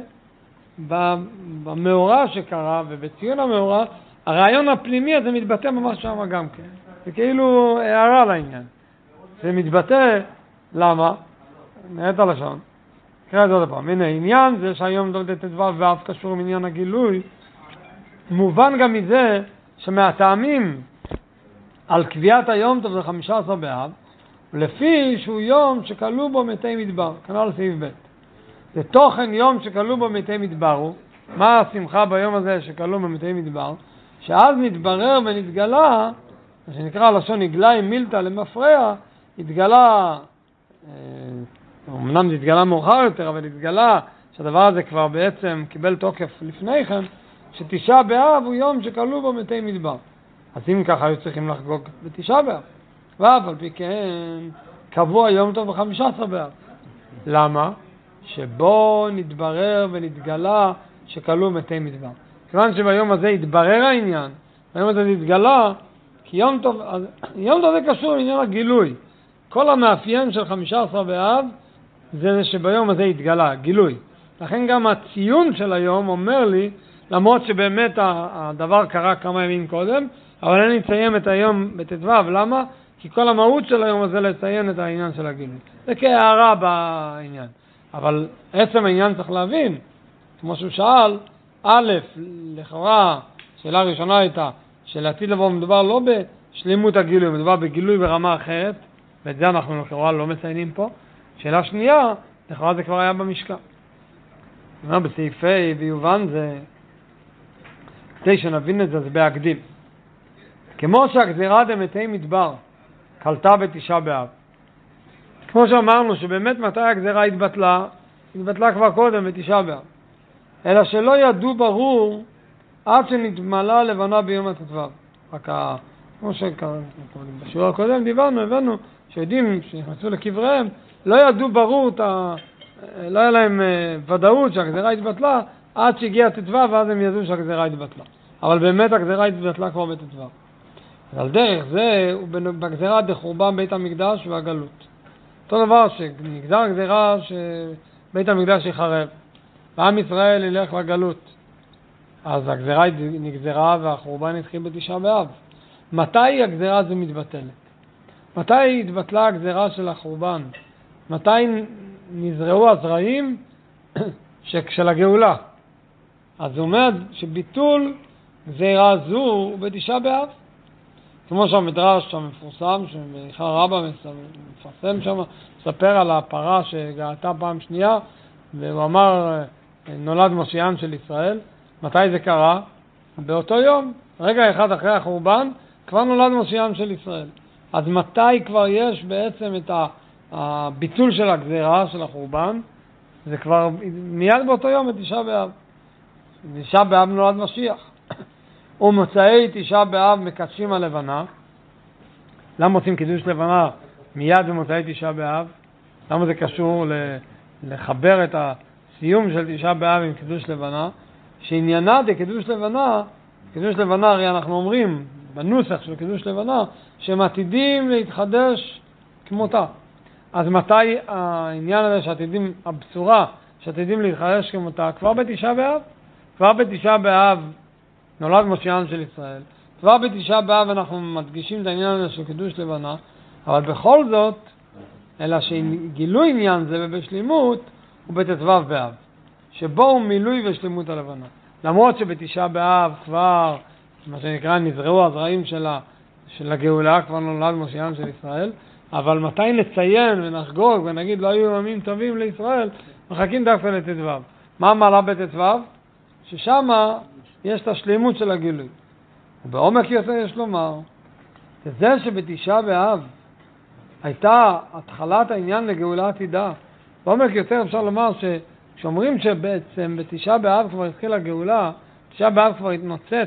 במאורע שקרה ובציון המאורע, הרעיון הפנימי הזה מתבטא ממש שם גם כן. זה כאילו הערה לעניין. זה מתבטא, למה? נראה את הלשון. קרא את זה עוד פעם. הנה, עניין זה שהיום ט"ו ואב קשור עם עניין הגילוי, מובן גם מזה שמהטעמים על קביעת היום טוב זה חמישה עשר באב, לפי שהוא יום שכלו בו מתי מדבר, כנ"ל סעיף ב'. זה תוכן יום שכלו בו מתי מדבר הוא, מה השמחה ביום הזה שכלו בו מתי מדבר? שאז נתברר ונתגלה, מה שנקרא לשון נגלה עם מילתא למפרע, התגלה, אמנם נתגלה מאוחר יותר, אבל התגלה שהדבר הזה כבר בעצם קיבל תוקף לפני כן, שתשעה באב הוא יום שכלו בו מתי מדבר. אז אם ככה היו צריכים לחגוג בתשעה באב. ואף על פי כן קבוע יום טוב בחמישה עשר באב. למה? שבו נתברר ונתגלה שכלו מתי מדבר. כיוון שביום הזה התברר העניין, ביום הזה התגלה, כי יום טוב, יום טוב זה קשור לעניין הגילוי. כל המאפיין של חמישה עשר באב זה שביום הזה התגלה, גילוי. לכן גם הציון של היום אומר לי, למרות שבאמת הדבר קרה כמה ימים קודם, אבל אני אציין את היום בט"ו, למה? כי כל המהות של היום הזה לציין את העניין של הגילוי. זה כהערה בעניין. אבל עצם העניין צריך להבין, כמו שהוא שאל, א', לכאורה, שאלה ראשונה הייתה, שלעתיד לבוא מדובר לא בשלימות הגילוי, מדובר בגילוי ברמה אחרת, ואת זה אנחנו לכאורה לא מציינים פה. שאלה שנייה, לכאורה זה כבר היה במשכן. אומר בסעיף ה' ויובן זה, כדי שנבין את זה, זה בהקדים. כמו שהגזירה דמתי מדבר קלטה בתשעה באב. כמו שאמרנו שבאמת מתי הגזירה התבטלה, התבטלה כבר קודם בתשעה באב. אלא שלא ידעו ברור עד שנתמלה לבנה ביום הט"ו. רק כמו שבשיעור הקודם דיברנו, הבנו שיודעים שנכנסו לקבריהם, לא ידעו ברור, לא היה להם ודאות שהגזירה התבטלה עד שהגיעה ט"ו ואז הם ידעו שהגזירה התבטלה. אבל באמת הגזירה התבטלה כבר בט"ו. על דרך זה הוא בגזירה דחורבן בית המקדש והגלות. אותו דבר שנגזר הגזירה שבית המקדש יחרב, ועם ישראל ילך לגלות. אז הגזירה נגזרה והחורבן התחיל בתשעה באב. מתי הגזירה הזו מתבטלת? מתי התבטלה הגזירה של החורבן? מתי נזרעו הזרעים של הגאולה? אז הוא אומר שביטול גזירה זו הוא בתשעה באב. כמו שהמדרש המפורסם, שבאיכה רבא מפרסם שם, מספר על הפרה שגאתה פעם שנייה, והוא אמר, נולד מושיען של ישראל. מתי זה קרה? באותו יום, רגע אחד אחרי החורבן, כבר נולד מושיען של ישראל. אז מתי כבר יש בעצם את הביטול של הגזירה, של החורבן? זה כבר מיד באותו יום, בתשעה באב. תשעה באב נולד משיח. ומוצאי תשעה באב מקדשים הלבנה. למה עושים קידוש לבנה מיד במוצאי תשעה באב? למה זה קשור לחבר את הסיום של תשעה באב עם קידוש לבנה? שעניינה דקידוש לבנה, קידוש לבנה הרי אנחנו אומרים בנוסח של קידוש לבנה, שהם עתידים להתחדש כמותה. אז מתי העניין הזה שעתידים, הבשורה שעתידים להתחדש כמותה? כבר בתשעה באב. כבר בתשעה באב נולד מושיען של ישראל. כבר בתשעה באב אנחנו מדגישים את העניין הזה של קידוש לבנה, אבל בכל זאת, אלא שגילוי עניין זה ובשלימות הוא בט"ו באב, שבו הוא מילוי ושלימות הלבנה. למרות שבתשעה באב כבר, מה שנקרא, נזרעו הזרעים של, של הגאולה, כבר נולד מושיען של ישראל, אבל מתי נציין ונחגוג ונגיד לא היו ימים טובים לישראל, מחכים דווקא לט"ו. מה מעלה בט"ו? ששם יש את השלימות של הגילוי. ובעומק יותר יש לומר, שזה שבתשעה באב הייתה התחלת העניין לגאולה עתידה. בעומק יותר אפשר לומר שכשאומרים שבעצם בתשעה באב כבר התחילה הגאולה, תשעה באב כבר התנוצץ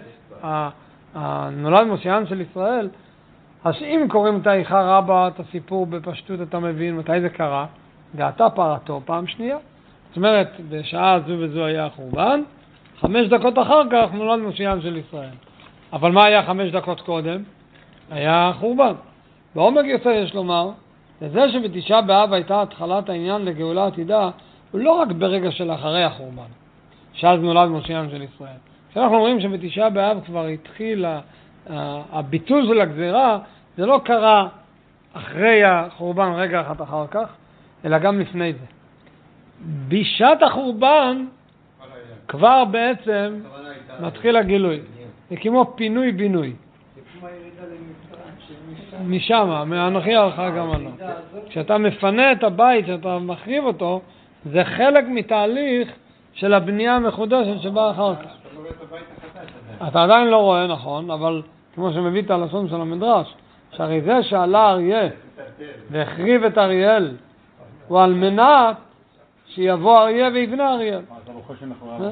הנולד מושיען של ישראל, אז אם קוראים את האיכה רבה, את הסיפור בפשטות, אתה מבין מתי זה קרה, גאתה פרתו פעם שנייה. זאת אומרת, בשעה זו וזו היה החורבן, חמש דקות אחר כך נולד מושיען של ישראל. אבל מה היה חמש דקות קודם? היה חורבן. בעומק יותר יש לומר, לזה שבתשעה באב הייתה התחלת העניין לגאולה עתידה, הוא לא רק ברגע של אחרי החורבן, שאז נולד מושיען של ישראל. כשאנחנו אומרים שבתשעה באב כבר התחיל הביטול של הגזירה, זה לא קרה אחרי החורבן רגע אחת אחר כך, אלא גם לפני זה. בשעת החורבן כבר בעצם מתחיל הגילוי. זה כמו פינוי בינוי. משם, מאנוכי אורך גם אני. כשאתה מפנה את הבית, כשאתה מחריב אותו, זה חלק מתהליך של הבנייה המחודשת שבאה אחר כך. אתה עדיין לא רואה, נכון, אבל כמו שמביא את הלשון של המדרש, שהרי זה שעלה אריה והחריב את אריאל, הוא על מנת שיבוא אריה ויבנה אריאל. אתה בוחר שמחורר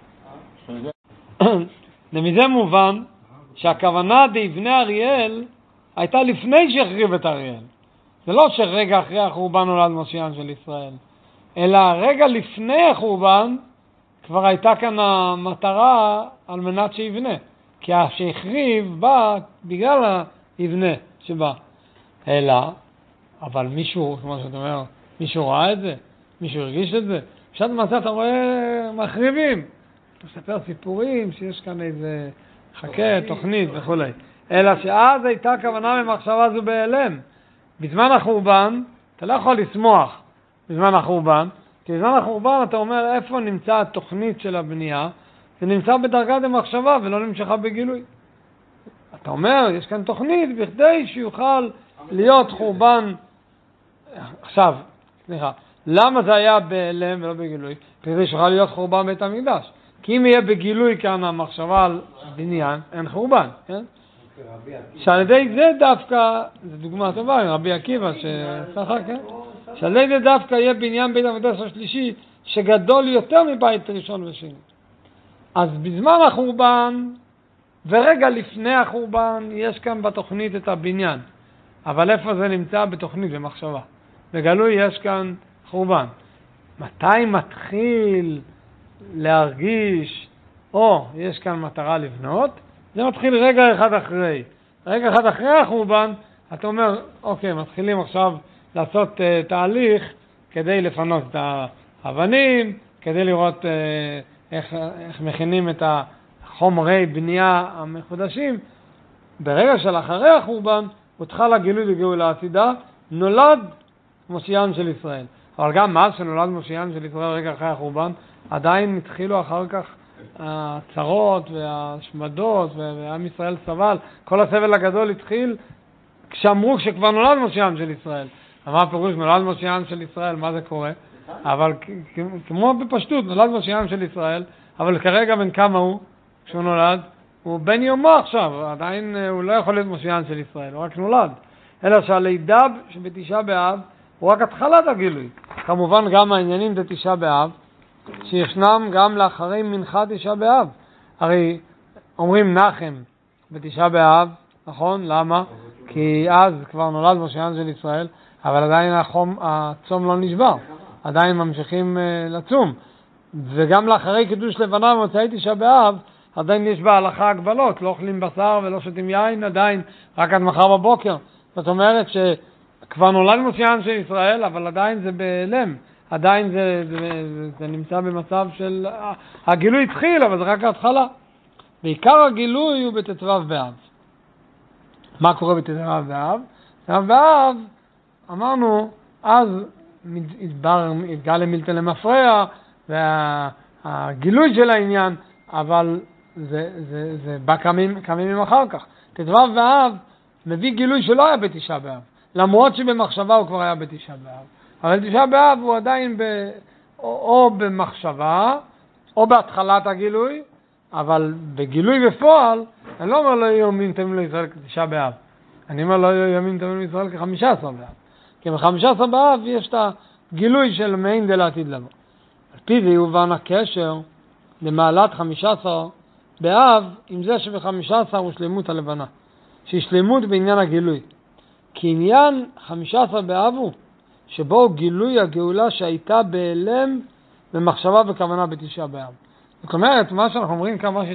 בבית? ומזה מובן שהכוונה דיבנה אריאל הייתה לפני שהחריב את אריאל. זה לא שרגע אחרי החורבן נולד משיח של ישראל, אלא רגע לפני החורבן כבר הייתה כאן המטרה על מנת שיבנה. כי שהחריב בא בגלל היבנה שבא. אלא, אבל מישהו, כמו שאתה אומר, מישהו ראה את זה? מישהו הרגיש את זה? בשעת מעשה אתה רואה מחריבים. אתה מספר סיפורים שיש כאן איזה חכה, תוכנית וכו'. אלא שאז הייתה כוונה ממחשבה זו בהיעלם. בזמן החורבן, אתה לא יכול לשמוח בזמן החורבן, כי בזמן החורבן אתה אומר איפה נמצא התוכנית של הבנייה, זה נמצא בדרגת המחשבה ולא נמשכה בגילוי. אתה אומר, יש כאן תוכנית בכדי שיוכל להיות חורבן. עכשיו, סליחה, למה זה היה בהיעלם ולא בגילוי? כדי שיוכל להיות חורבן בית המקדש. כי אם יהיה בגילוי כאן המחשבה על בניין, אין חורבן, כן? שעל ידי זה דווקא, זו דוגמה טובה, רבי עקיבא ששכר, כן? שעל ידי זה דווקא יהיה בניין בית המקדש השלישי שגדול יותר מבית ראשון ושני. אז בזמן החורבן ורגע לפני החורבן יש כאן בתוכנית את הבניין. אבל איפה זה נמצא? בתוכנית, במחשבה. בגלוי יש כאן חורבן. מתי מתחיל להרגיש, או יש כאן מטרה לבנות? זה מתחיל רגע אחד אחרי. רגע אחד אחרי החורבן, אתה אומר, אוקיי, מתחילים עכשיו לעשות uh, תהליך כדי לפנות את האבנים, כדי לראות uh, איך, איך מכינים את החומרי בנייה המחודשים. ברגע של אחרי החורבן, הותחל הגילוי לגאולה העתידה, נולד משיח של ישראל. אבל גם מאז שנולד משיח של ישראל רגע אחרי החורבן, עדיין התחילו אחר כך הצרות והשמדות, ועם ישראל סבל. כל הסבל הגדול התחיל כשאמרו שכבר נולד משיח של ישראל. מה הפירוש נולד משיח של ישראל? מה זה קורה? אבל כמו בפשטות, נולד משיח של ישראל, אבל כרגע בן כמה הוא? כשהוא נולד? הוא בן יומו עכשיו, עדיין הוא לא יכול להיות משיח של ישראל, הוא רק נולד. אלא שהלידה שבתשעה באב הוא רק התחלת הגילוי. כמובן גם העניינים זה תשעה באב, שישנם גם לאחרי מנחת תשעה באב. הרי אומרים נחם בתשעה באב, נכון? למה? כי אז כבר נולד משיח של ישראל, אבל עדיין החום, הצום לא נשבר, עדיין ממשיכים uh, לצום. וגם לאחרי קידוש לבנה ומוצאי תשעה באב, עדיין יש בהלכה הגבלות, לא אוכלים בשר ולא שותים יין, עדיין רק עד מחר בבוקר. זאת אומרת שכבר נולד משיח של ישראל, אבל עדיין זה בהיעלם. עדיין זה, זה, זה, זה נמצא במצב של, הגילוי התחיל, אבל זה רק ההתחלה. בעיקר הגילוי הוא בתתוו באב. מה קורה בתתוו באב? בתתוו באב, אמרנו, אז התבר, התגלה למילתא למפרע, והגילוי של העניין, אבל זה, זה, זה בא כמים, כמים אחר כך. תתוו באב מביא גילוי שלא היה בתשעה באב, למרות שבמחשבה הוא כבר היה בתשעה באב. אבל תשעה באב הוא עדיין ב, או, או במחשבה, או בהתחלת הגילוי, אבל בגילוי בפועל, אני לא אומר לא יהיו ימים תמים לישראל כתשעה באב. אני אומר לא יהיו ימים תמים לישראל כחמישה עשר באב. כי בחמישה עשר באב יש את הגילוי של מעין דלעתיד לבוא. על פי זה יובן הקשר למעלת חמישה עשר באב, עם זה שבחמישה עשר הוא שלמות הלבנה. שהיא שלמות בעניין הגילוי. כי עניין חמישה עשר באב הוא, שבו גילוי הגאולה שהייתה בהיעלם במחשבה וכוונה בתשעה באב. זאת אומרת, מה שאנחנו אומרים כאן, מה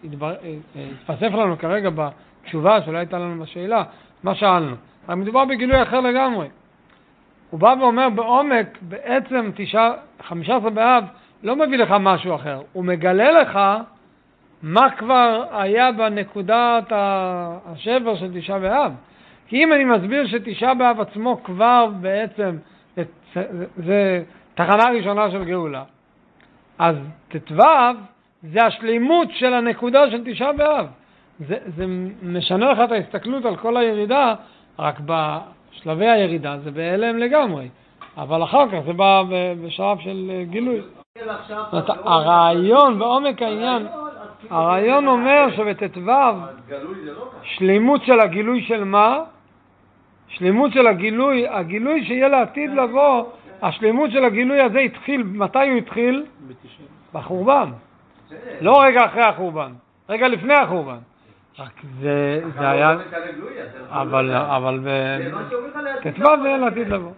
שהתפסף לנו כרגע בתשובה, שלא הייתה לנו בשאלה, מה שאלנו. אבל מדובר בגילוי אחר לגמרי. הוא בא ואומר בעומק, בעצם חמישה עשר באב לא מביא לך משהו אחר. הוא מגלה לך מה כבר היה בנקודת השבר של תשעה באב. כי אם אני מסביר שתשעה באב עצמו כבר בעצם זה, זה תחנה ראשונה של גאולה, אז תתוו זה השלימות של הנקודה של תשעה באב. זה, זה משנה לך את ההסתכלות על כל הירידה, רק בשלבי הירידה זה בהיעלם לגמרי, אבל אחר כך זה בא בשלב של גילוי. הרעיון בעומק העניין, הרעיון אומר שבט"ו שלימות של הגילוי של מה? שלימות של הגילוי, הגילוי שיהיה לעתיד לבוא, השלימות של הגילוי הזה התחיל, מתי הוא התחיל? בחורבן. לא רגע אחרי החורבן, רגע לפני החורבן. רק זה, זה היה, אבל, אבל בט"ו זה היה לעתיד לבוא.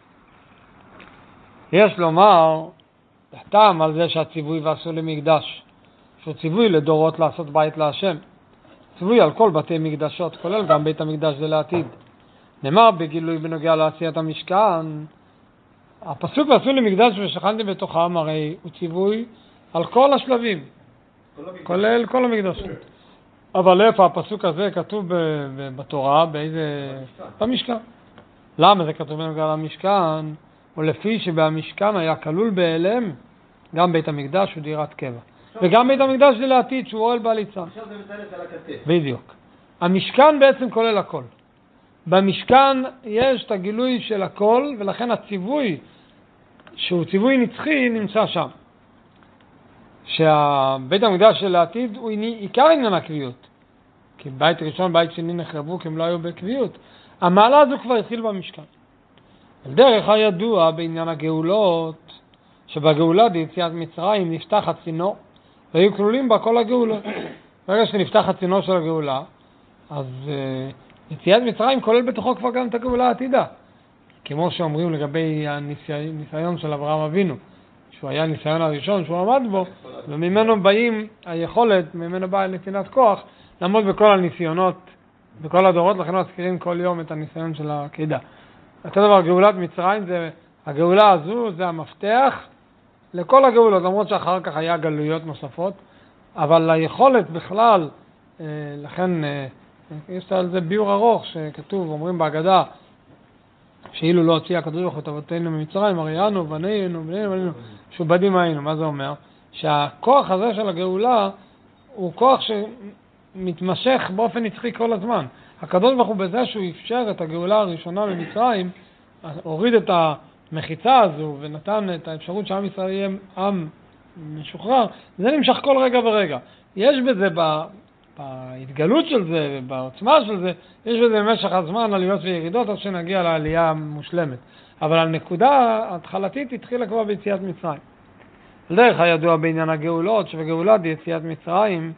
יש לומר, טעם על זה שהציווי ועשו למקדש, שהוא ציווי לדורות לעשות בית להשם. ציווי על כל בתי מקדשות, כולל גם בית המקדש זה לעתיד. נאמר בגילוי בנוגע לעשיית המשכן, הפסוק ועשו למקדש ושכנתי בתוכם, הרי הוא ציווי על כל השלבים, כולל כל המקדשות. אבל איפה הפסוק הזה כתוב בתורה, באיזה... במשכן. למה זה כתוב בנוגע למשכן? ולפי שבמשכן היה כלול בהיעלם, גם בית המקדש הוא דירת קבע. וגם בית המקדש זה לעתיד, שהוא אוהל בעליצה. עכשיו זה מתארת על הכתף. בדיוק. המשכן בעצם כולל הכל. במשכן יש את הגילוי של הכל, ולכן הציווי, שהוא ציווי נצחי, נמצא שם. שהבית המקדש של העתיד הוא עיקר עניין הקביעות. כי בית ראשון, בית שני נחרבו, כי הם לא היו בקביעות. המעלה הזו כבר התחיל במשכן. על דרך הידוע בעניין הגאולות, שבגאולה ביציאת מצרים נפתח הצינור, והיו כלולים בה כל הגאולות. ברגע שנפתח הצינור של הגאולה, אז uh, יציאת מצרים כולל בתוכו כבר גם את הגאולה העתידה. כמו שאומרים לגבי הניסיון של אברהם אבינו, שהוא היה הניסיון הראשון שהוא עמד בו, וממנו באים היכולת, ממנו באה נתינת כוח, לעמוד בכל הניסיונות, בכל הדורות, לכן מזכירים כל יום את הניסיון של העקידה. אותו דבר, גאולת מצרים, זה, הגאולה הזו זה המפתח לכל הגאולות, למרות שאחר כך היה גלויות נוספות, אבל היכולת בכלל, אה, לכן אה, יש על זה ביור ארוך שכתוב, אומרים בהגדה, שאילו לא הוציא הקדוש ברוך הוא את אבותינו ממצרים, הרי אנו, בנינו, בנינו, בנינו, שובדים היינו. מה זה אומר? שהכוח הזה של הגאולה הוא כוח שמתמשך באופן נצחי כל הזמן. הקדוש ברוך הוא בזה שהוא אפשר את הגאולה הראשונה ממצרים, הוריד את המחיצה הזו ונתן את האפשרות שעם ישראל יהיה עם משוחרר, זה נמשך כל רגע ורגע. יש בזה, בהתגלות של זה, בעוצמה של זה, יש בזה במשך הזמן עליות וירידות עד שנגיע לעלייה המושלמת. אבל הנקודה ההתחלתית התחילה כבר ביציאת מצרים. על דרך הידוע בעניין הגאולות, שבגאולה ביציאת מצרים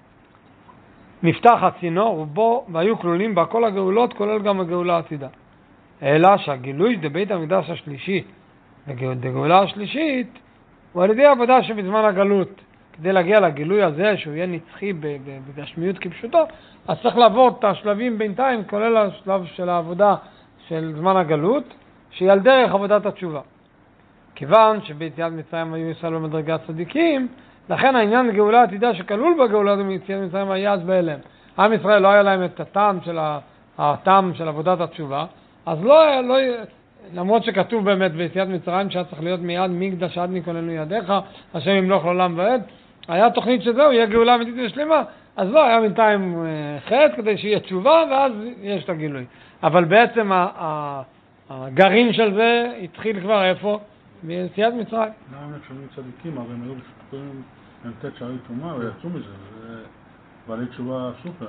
נפתח הצינור ובו, והיו כלולים בה כל הגאולות, כולל גם הגאולה העתידה. אלא שהגילוי דבית המקדש השלישי וגאולה השלישית הוא על ידי עבודה שבזמן הגלות, כדי להגיע לגילוי הזה שהוא יהיה נצחי בגשמיות כפשוטו, אז צריך לעבור את השלבים בינתיים, כולל השלב של העבודה של זמן הגלות, שהיא על דרך עבודת התשובה. כיוון שביציאת מצרים היו ישראל במדרגת צדיקים, לכן העניין לגאולה העתידה שכלול בגאולה ביציאת מצרים היה אז בהיעלם. עם ישראל לא היה להם את הטעם של, הטעם של עבודת התשובה, אז לא, לא, למרות שכתוב באמת ביציאת מצרים שהיה צריך להיות מיד מקדש עד ניקוננו ידיך, השם ימלוך לעולם ועד, היה תוכנית שזהו, יהיה גאולה אמיתית ושלמה, אז לא, היה בינתיים חטא כדי שיהיה תשובה ואז יש את הגילוי. אבל בעצם הגרעין של זה התחיל כבר איפה? ביציאת מצרים. למה הם נחשבים צדיקים? הרי הם היו בסופרים נמתת שערי תרומה ויצאו מזה, זה בעלי תשובה סופר.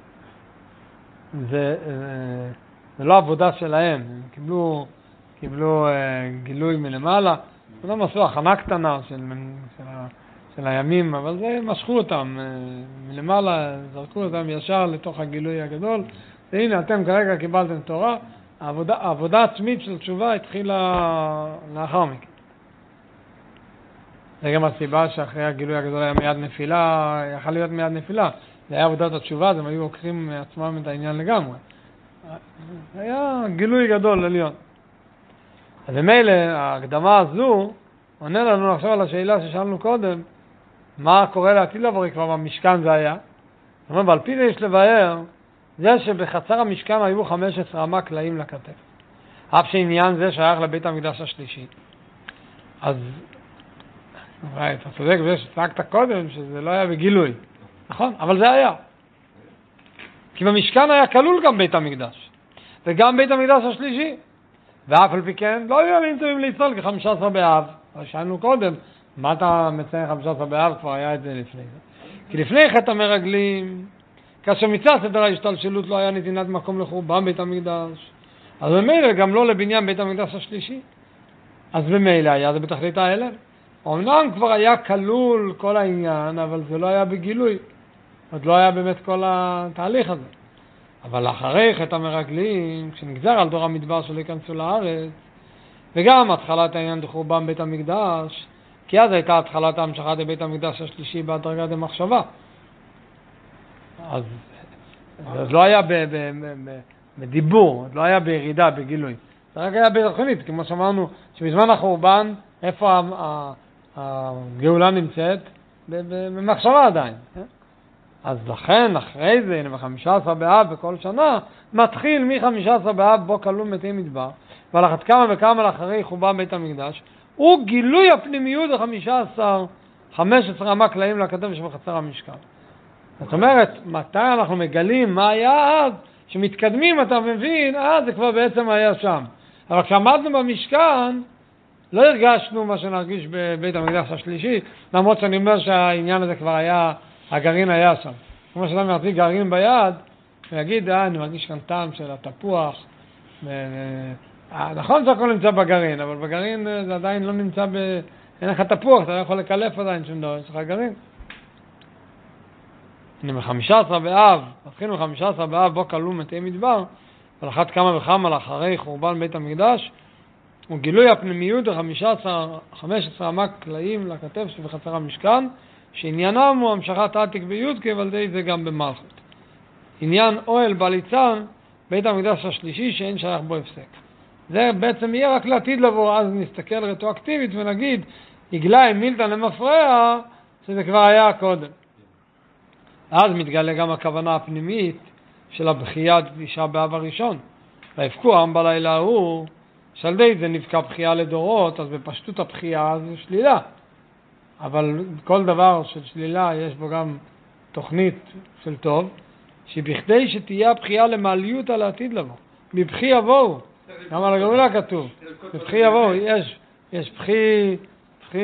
זה, זה לא עבודה שלהם, הם קיבלו, קיבלו גילוי מלמעלה, הם עשו הכנה קטנה של, של, של הימים, אבל זה משכו אותם מלמעלה, זרקו אותם ישר לתוך הגילוי הגדול, והנה אתם כרגע קיבלתם תורה, העבודה, העבודה עצמית של תשובה התחילה לאחר מכן. זה גם הסיבה שאחרי הגילוי הגדול היה מיד נפילה, יכל להיות מיד נפילה. זה היה עבודת התשובה, אז הם היו עוקרים מעצמם את העניין לגמרי. זה היה גילוי גדול עליון. אז במילא, ההקדמה הזו עונה לנו עכשיו על השאלה ששאלנו קודם, מה קורה לעתיד לבוא, כבר במשכן זה היה. זאת אומרת, ועל פי זה יש לבאר, זה שבחצר המשכן היו חמש עשרה אמה קלעים לכתף. אף שעניין זה שייך לבית המקדש השלישי. אז אתה צודק בזה שצעקת קודם שזה לא היה בגילוי, נכון? אבל זה היה. כי במשכן היה כלול גם בית המקדש, וגם בית המקדש השלישי, ואף על פי כן לא היו ימים טובים לישראל כ-חמישה עשר באב. שאלנו קודם, מה אתה מציין חמישה עשר באב? כבר היה את זה לפני זה. כי לפני חטא המרגלים, כאשר מצא סדר ההשתלשלות לא היה נתינת מקום לחורבן בית המקדש, אז במילא גם לא לבניין בית המקדש השלישי. אז במילא היה זה בתכלית ההלם. אמנם כבר היה כלול כל העניין, אבל זה לא היה בגילוי. עוד לא היה באמת כל התהליך הזה. אבל אחרי חטא המרגלים, כשנגזר על דור המדבר שלא ייכנסו לארץ, וגם התחלת העניין בחורבן בית המקדש, כי אז הייתה התחלת ההמשכה לבית המקדש השלישי בהדרגה דמחשבה. אז זה לא היה ב- ב- ב- בדיבור, לא היה בירידה, בגילוי. זה רק היה ברוחנית, כמו שאמרנו, שבזמן החורבן, איפה הגאולה נמצאת? במחשבה עדיין. אז לכן, אחרי זה, ב-חמישה עשר באב בכל שנה, מתחיל מ-חמישה עשר באב בו כלול מתי מדבר, ועל אחת כמה וכמה לאחרי חורבן בית המקדש, הוא גילוי הפנימיות ל-חמישה עשר, חמש עשרה אמה קלעים לכתב שבחצר המשכן. זאת אומרת, מתי אנחנו מגלים מה היה אז, שמתקדמים אתה מבין, אה, זה כבר בעצם היה שם. אבל כשעמדנו במשכן, לא הרגשנו מה שנרגיש בבית המקדש השלישי, למרות שאני אומר שהעניין הזה כבר היה, הגרעין היה שם. כמו שאתה מרצי גרעין ביד, ויגיד, אה, אני מרגיש כאן טעם של התפוח. ו... נכון שהכל נמצא בגרעין, אבל בגרעין זה עדיין לא נמצא ב... אין לך תפוח, אתה לא יכול לקלף עדיין שום דבר, יש לך גרעין. הנה מ-חמישה עשר באב, מתחיל מ-חמישה עשר באב בו כלול מתי מדבר, על אחת כמה וכמה לאחרי חורבן בית המקדש, הוא גילוי הפנימיות ל-חמש עשרה אמה קלעים לכתף שבחצר המשכן, שעניינם הוא המשכת העתיק בי' ועל די זה גם במלכות. עניין אוהל בליצן, בית המקדש השלישי שאין שייך בו הפסק. זה בעצם יהיה רק לעתיד לבוא, אז נסתכל רטרואקטיבית ונגיד, יגלה עם מילתא למפרע, שזה כבר היה קודם. אז מתגלה גם הכוונה הפנימית של הבחייה תשעה באב הראשון. והפקו העם בלילה ההוא, שעל די זה נבקע בחייה לדורות, אז בפשטות הבחייה זה שלילה. אבל כל דבר של שלילה יש בו גם תוכנית של טוב, שבכדי שתהיה הבחייה למעליות על העתיד לבוא. מבחי יבואו, גם על הגאולה כתוב, מבחי יבואו, יש, יש בכי, בכי,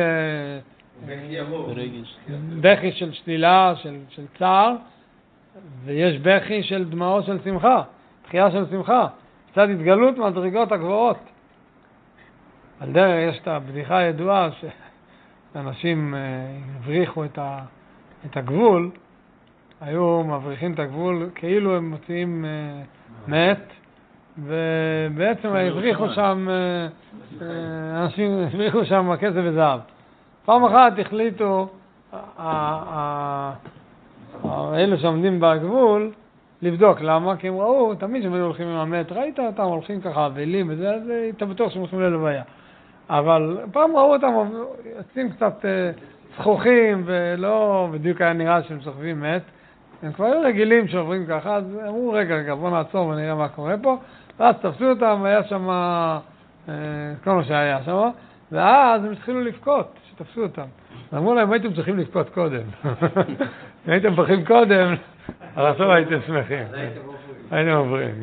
בכי של שלילה, של, של צער, ויש בכי של דמעות של שמחה, בחייה של שמחה, קצת התגלות מהדרגות הגבוהות. על דרך יש את הבדיחה הידועה שאנשים הבריחו את, ה, את הגבול, היו מבריחים את הגבול כאילו הם מוציאים מת, ובעצם הבריחו שם, אנשים הבריחו שם כסף וזהב. פעם אחת החליטו אלו שעומדים בגבול לבדוק. למה? כי הם ראו, תמיד שהם הולכים עם המת, ראית אותם הולכים ככה אבלים וזה, אז אתה בטוח שהם הולכים ללוויה. אבל פעם ראו אותם יוצאים קצת זכוכים, ולא בדיוק היה נראה שהם סוחבים מת. הם כבר היו רגילים שעוברים ככה, אז אמרו, רגע, רגע, בוא נעצור ונראה מה קורה פה. ואז תפסו אותם, היה שם כל מה שהיה שם, ואז הם התחילו לבכות, שתפסו אותם. אמרו להם, הייתם צריכים לבכות קודם. אם הייתם בוכים קודם, אז עכשיו הייתם שמחים. הייתם עוברים.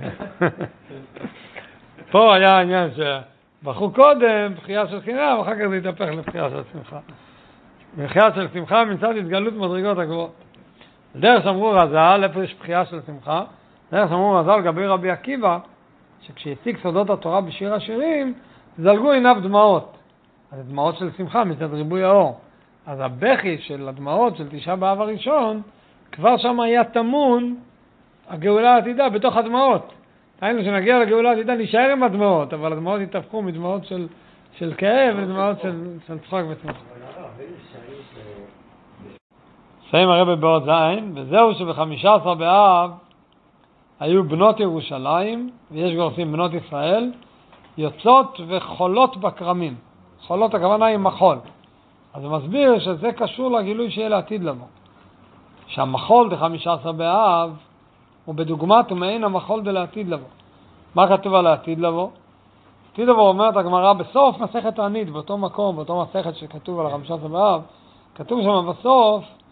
פה היה העניין שבכו קודם, בחייה של חינם, ואחר כך זה התהפך לבחייה של שמחה. בחייה של שמחה מצד התגלות מדרגות הגבוהות. דרך שאמרו רז"ל, איפה יש בחייה של שמחה? דרך שאמרו רז"ל גבי רבי עקיבא, שכשהציג סודות התורה בשיר השירים, זלגו עיניו דמעות. אז דמעות של שמחה מצד ריבוי האור. אז הבכי של הדמעות של תשעה באב הראשון, כבר שם היה תמון הגאולה העתידה בתוך הדמעות. היינו שנגיע לגאולה העתידה נשאר עם הדמעות, אבל הדמעות התהפכו מדמעות של, של כאב לדמעות של, של צחוק ושמחה. סיים הרב בעוד זין, וזהו שבחמישה עשר באב היו בנות ירושלים, ויש גורסים בנות ישראל, יוצאות וחולות בקרמים. חולות הכוונה עם מחול. אז הוא מסביר שזה קשור לגילוי שיהיה לעתיד לבוא. שהמחול בחמישה עשר באב הוא בדוגמת ומעין המחול דלעתיד לבוא. מה כתוב על העתיד לבוא? עתיד לבוא אומרת הגמרא בסוף מסכת תענית, באותו מקום, באותו מסכת שכתוב על חמישה עשר באב, כתוב שם בסוף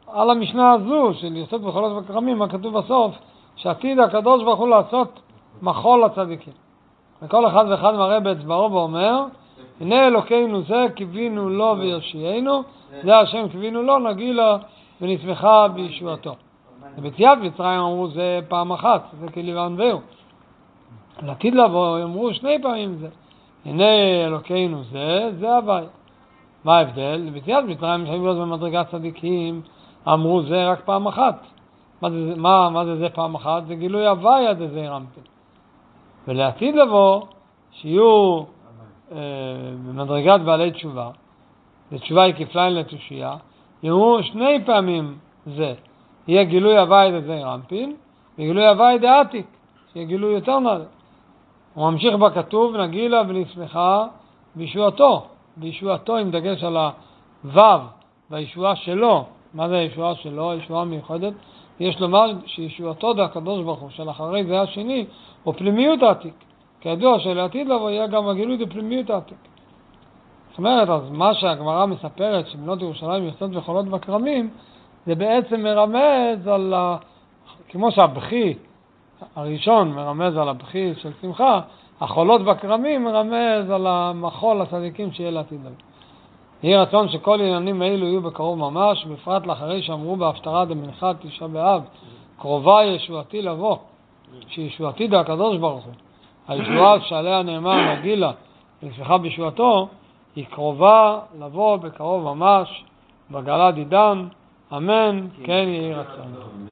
על המשנה הזו של יסוד וחולות וכרמים, מה כתוב בסוף? שעתיד הקדוש ברוך הוא לעשות מחול לצדיקים. וכל אחד ואחד מראה באצבעו ואומר, הנה אלוקינו זה, קיווינו לו ויושיענו, זה השם קיווינו לו, נגילה ונשמחה בישועתו. וביציאת מצרים אמרו זה פעם אחת, זה כליבן והוא. לעתיד לבוא אמרו שני פעמים זה. הנה אלוקינו זה, זה הווי. מה ההבדל? ביציאת מצרים שהם להיות במדרגת צדיקים, אמרו זה רק פעם אחת. מה זה, מה, מה זה זה פעם אחת? זה גילוי הווי עד זה רמפל. ולעתיד לבוא, שיהיו אה, במדרגת בעלי תשובה, ותשובה היא כפליים לתושייה, יהיו שני פעמים זה. יהיה גילוי הווי עד זה רמפל, וגילוי הווי דעתיק, שיהיה גילוי יותר נעלה. הוא ממשיך בכתוב, נגילה ונשמחה בישועתו. בישועתו עם דגש על הוו, והישועה שלו. מה זה הישועה שלו? הישועה מיוחדת. יש לומר שישועתו דה הקדוש ברוך הוא, של אחרי זה השני, הוא פנימיות העתיק. כידוע שלעתיד לבוא יהיה גם הגילוי דפנימיות העתיק. זאת אומרת, אז מה שהגמרא מספרת, שבנות ירושלים יסוד וחולות וכרמים, זה בעצם מרמז על, ה... כמו שהבכי הראשון מרמז על הבכי של שמחה, החולות בכרמים מרמז על המחול הצדיקים שיהיה לעתיד לבוא. יהי רצון שכל עניינים האלו יהיו בקרוב ממש, בפרט לאחרי שאמרו בהפטרה דמנחת תשעה באב, קרובה ישועתי לבוא, שישועתי דה הקדוש ברוך הוא. הישועה שעליה נאמר נגילה ונשמחה בישועתו, היא קרובה לבוא בקרוב ממש, בגלה דידן, אמן, כן יהי רצון.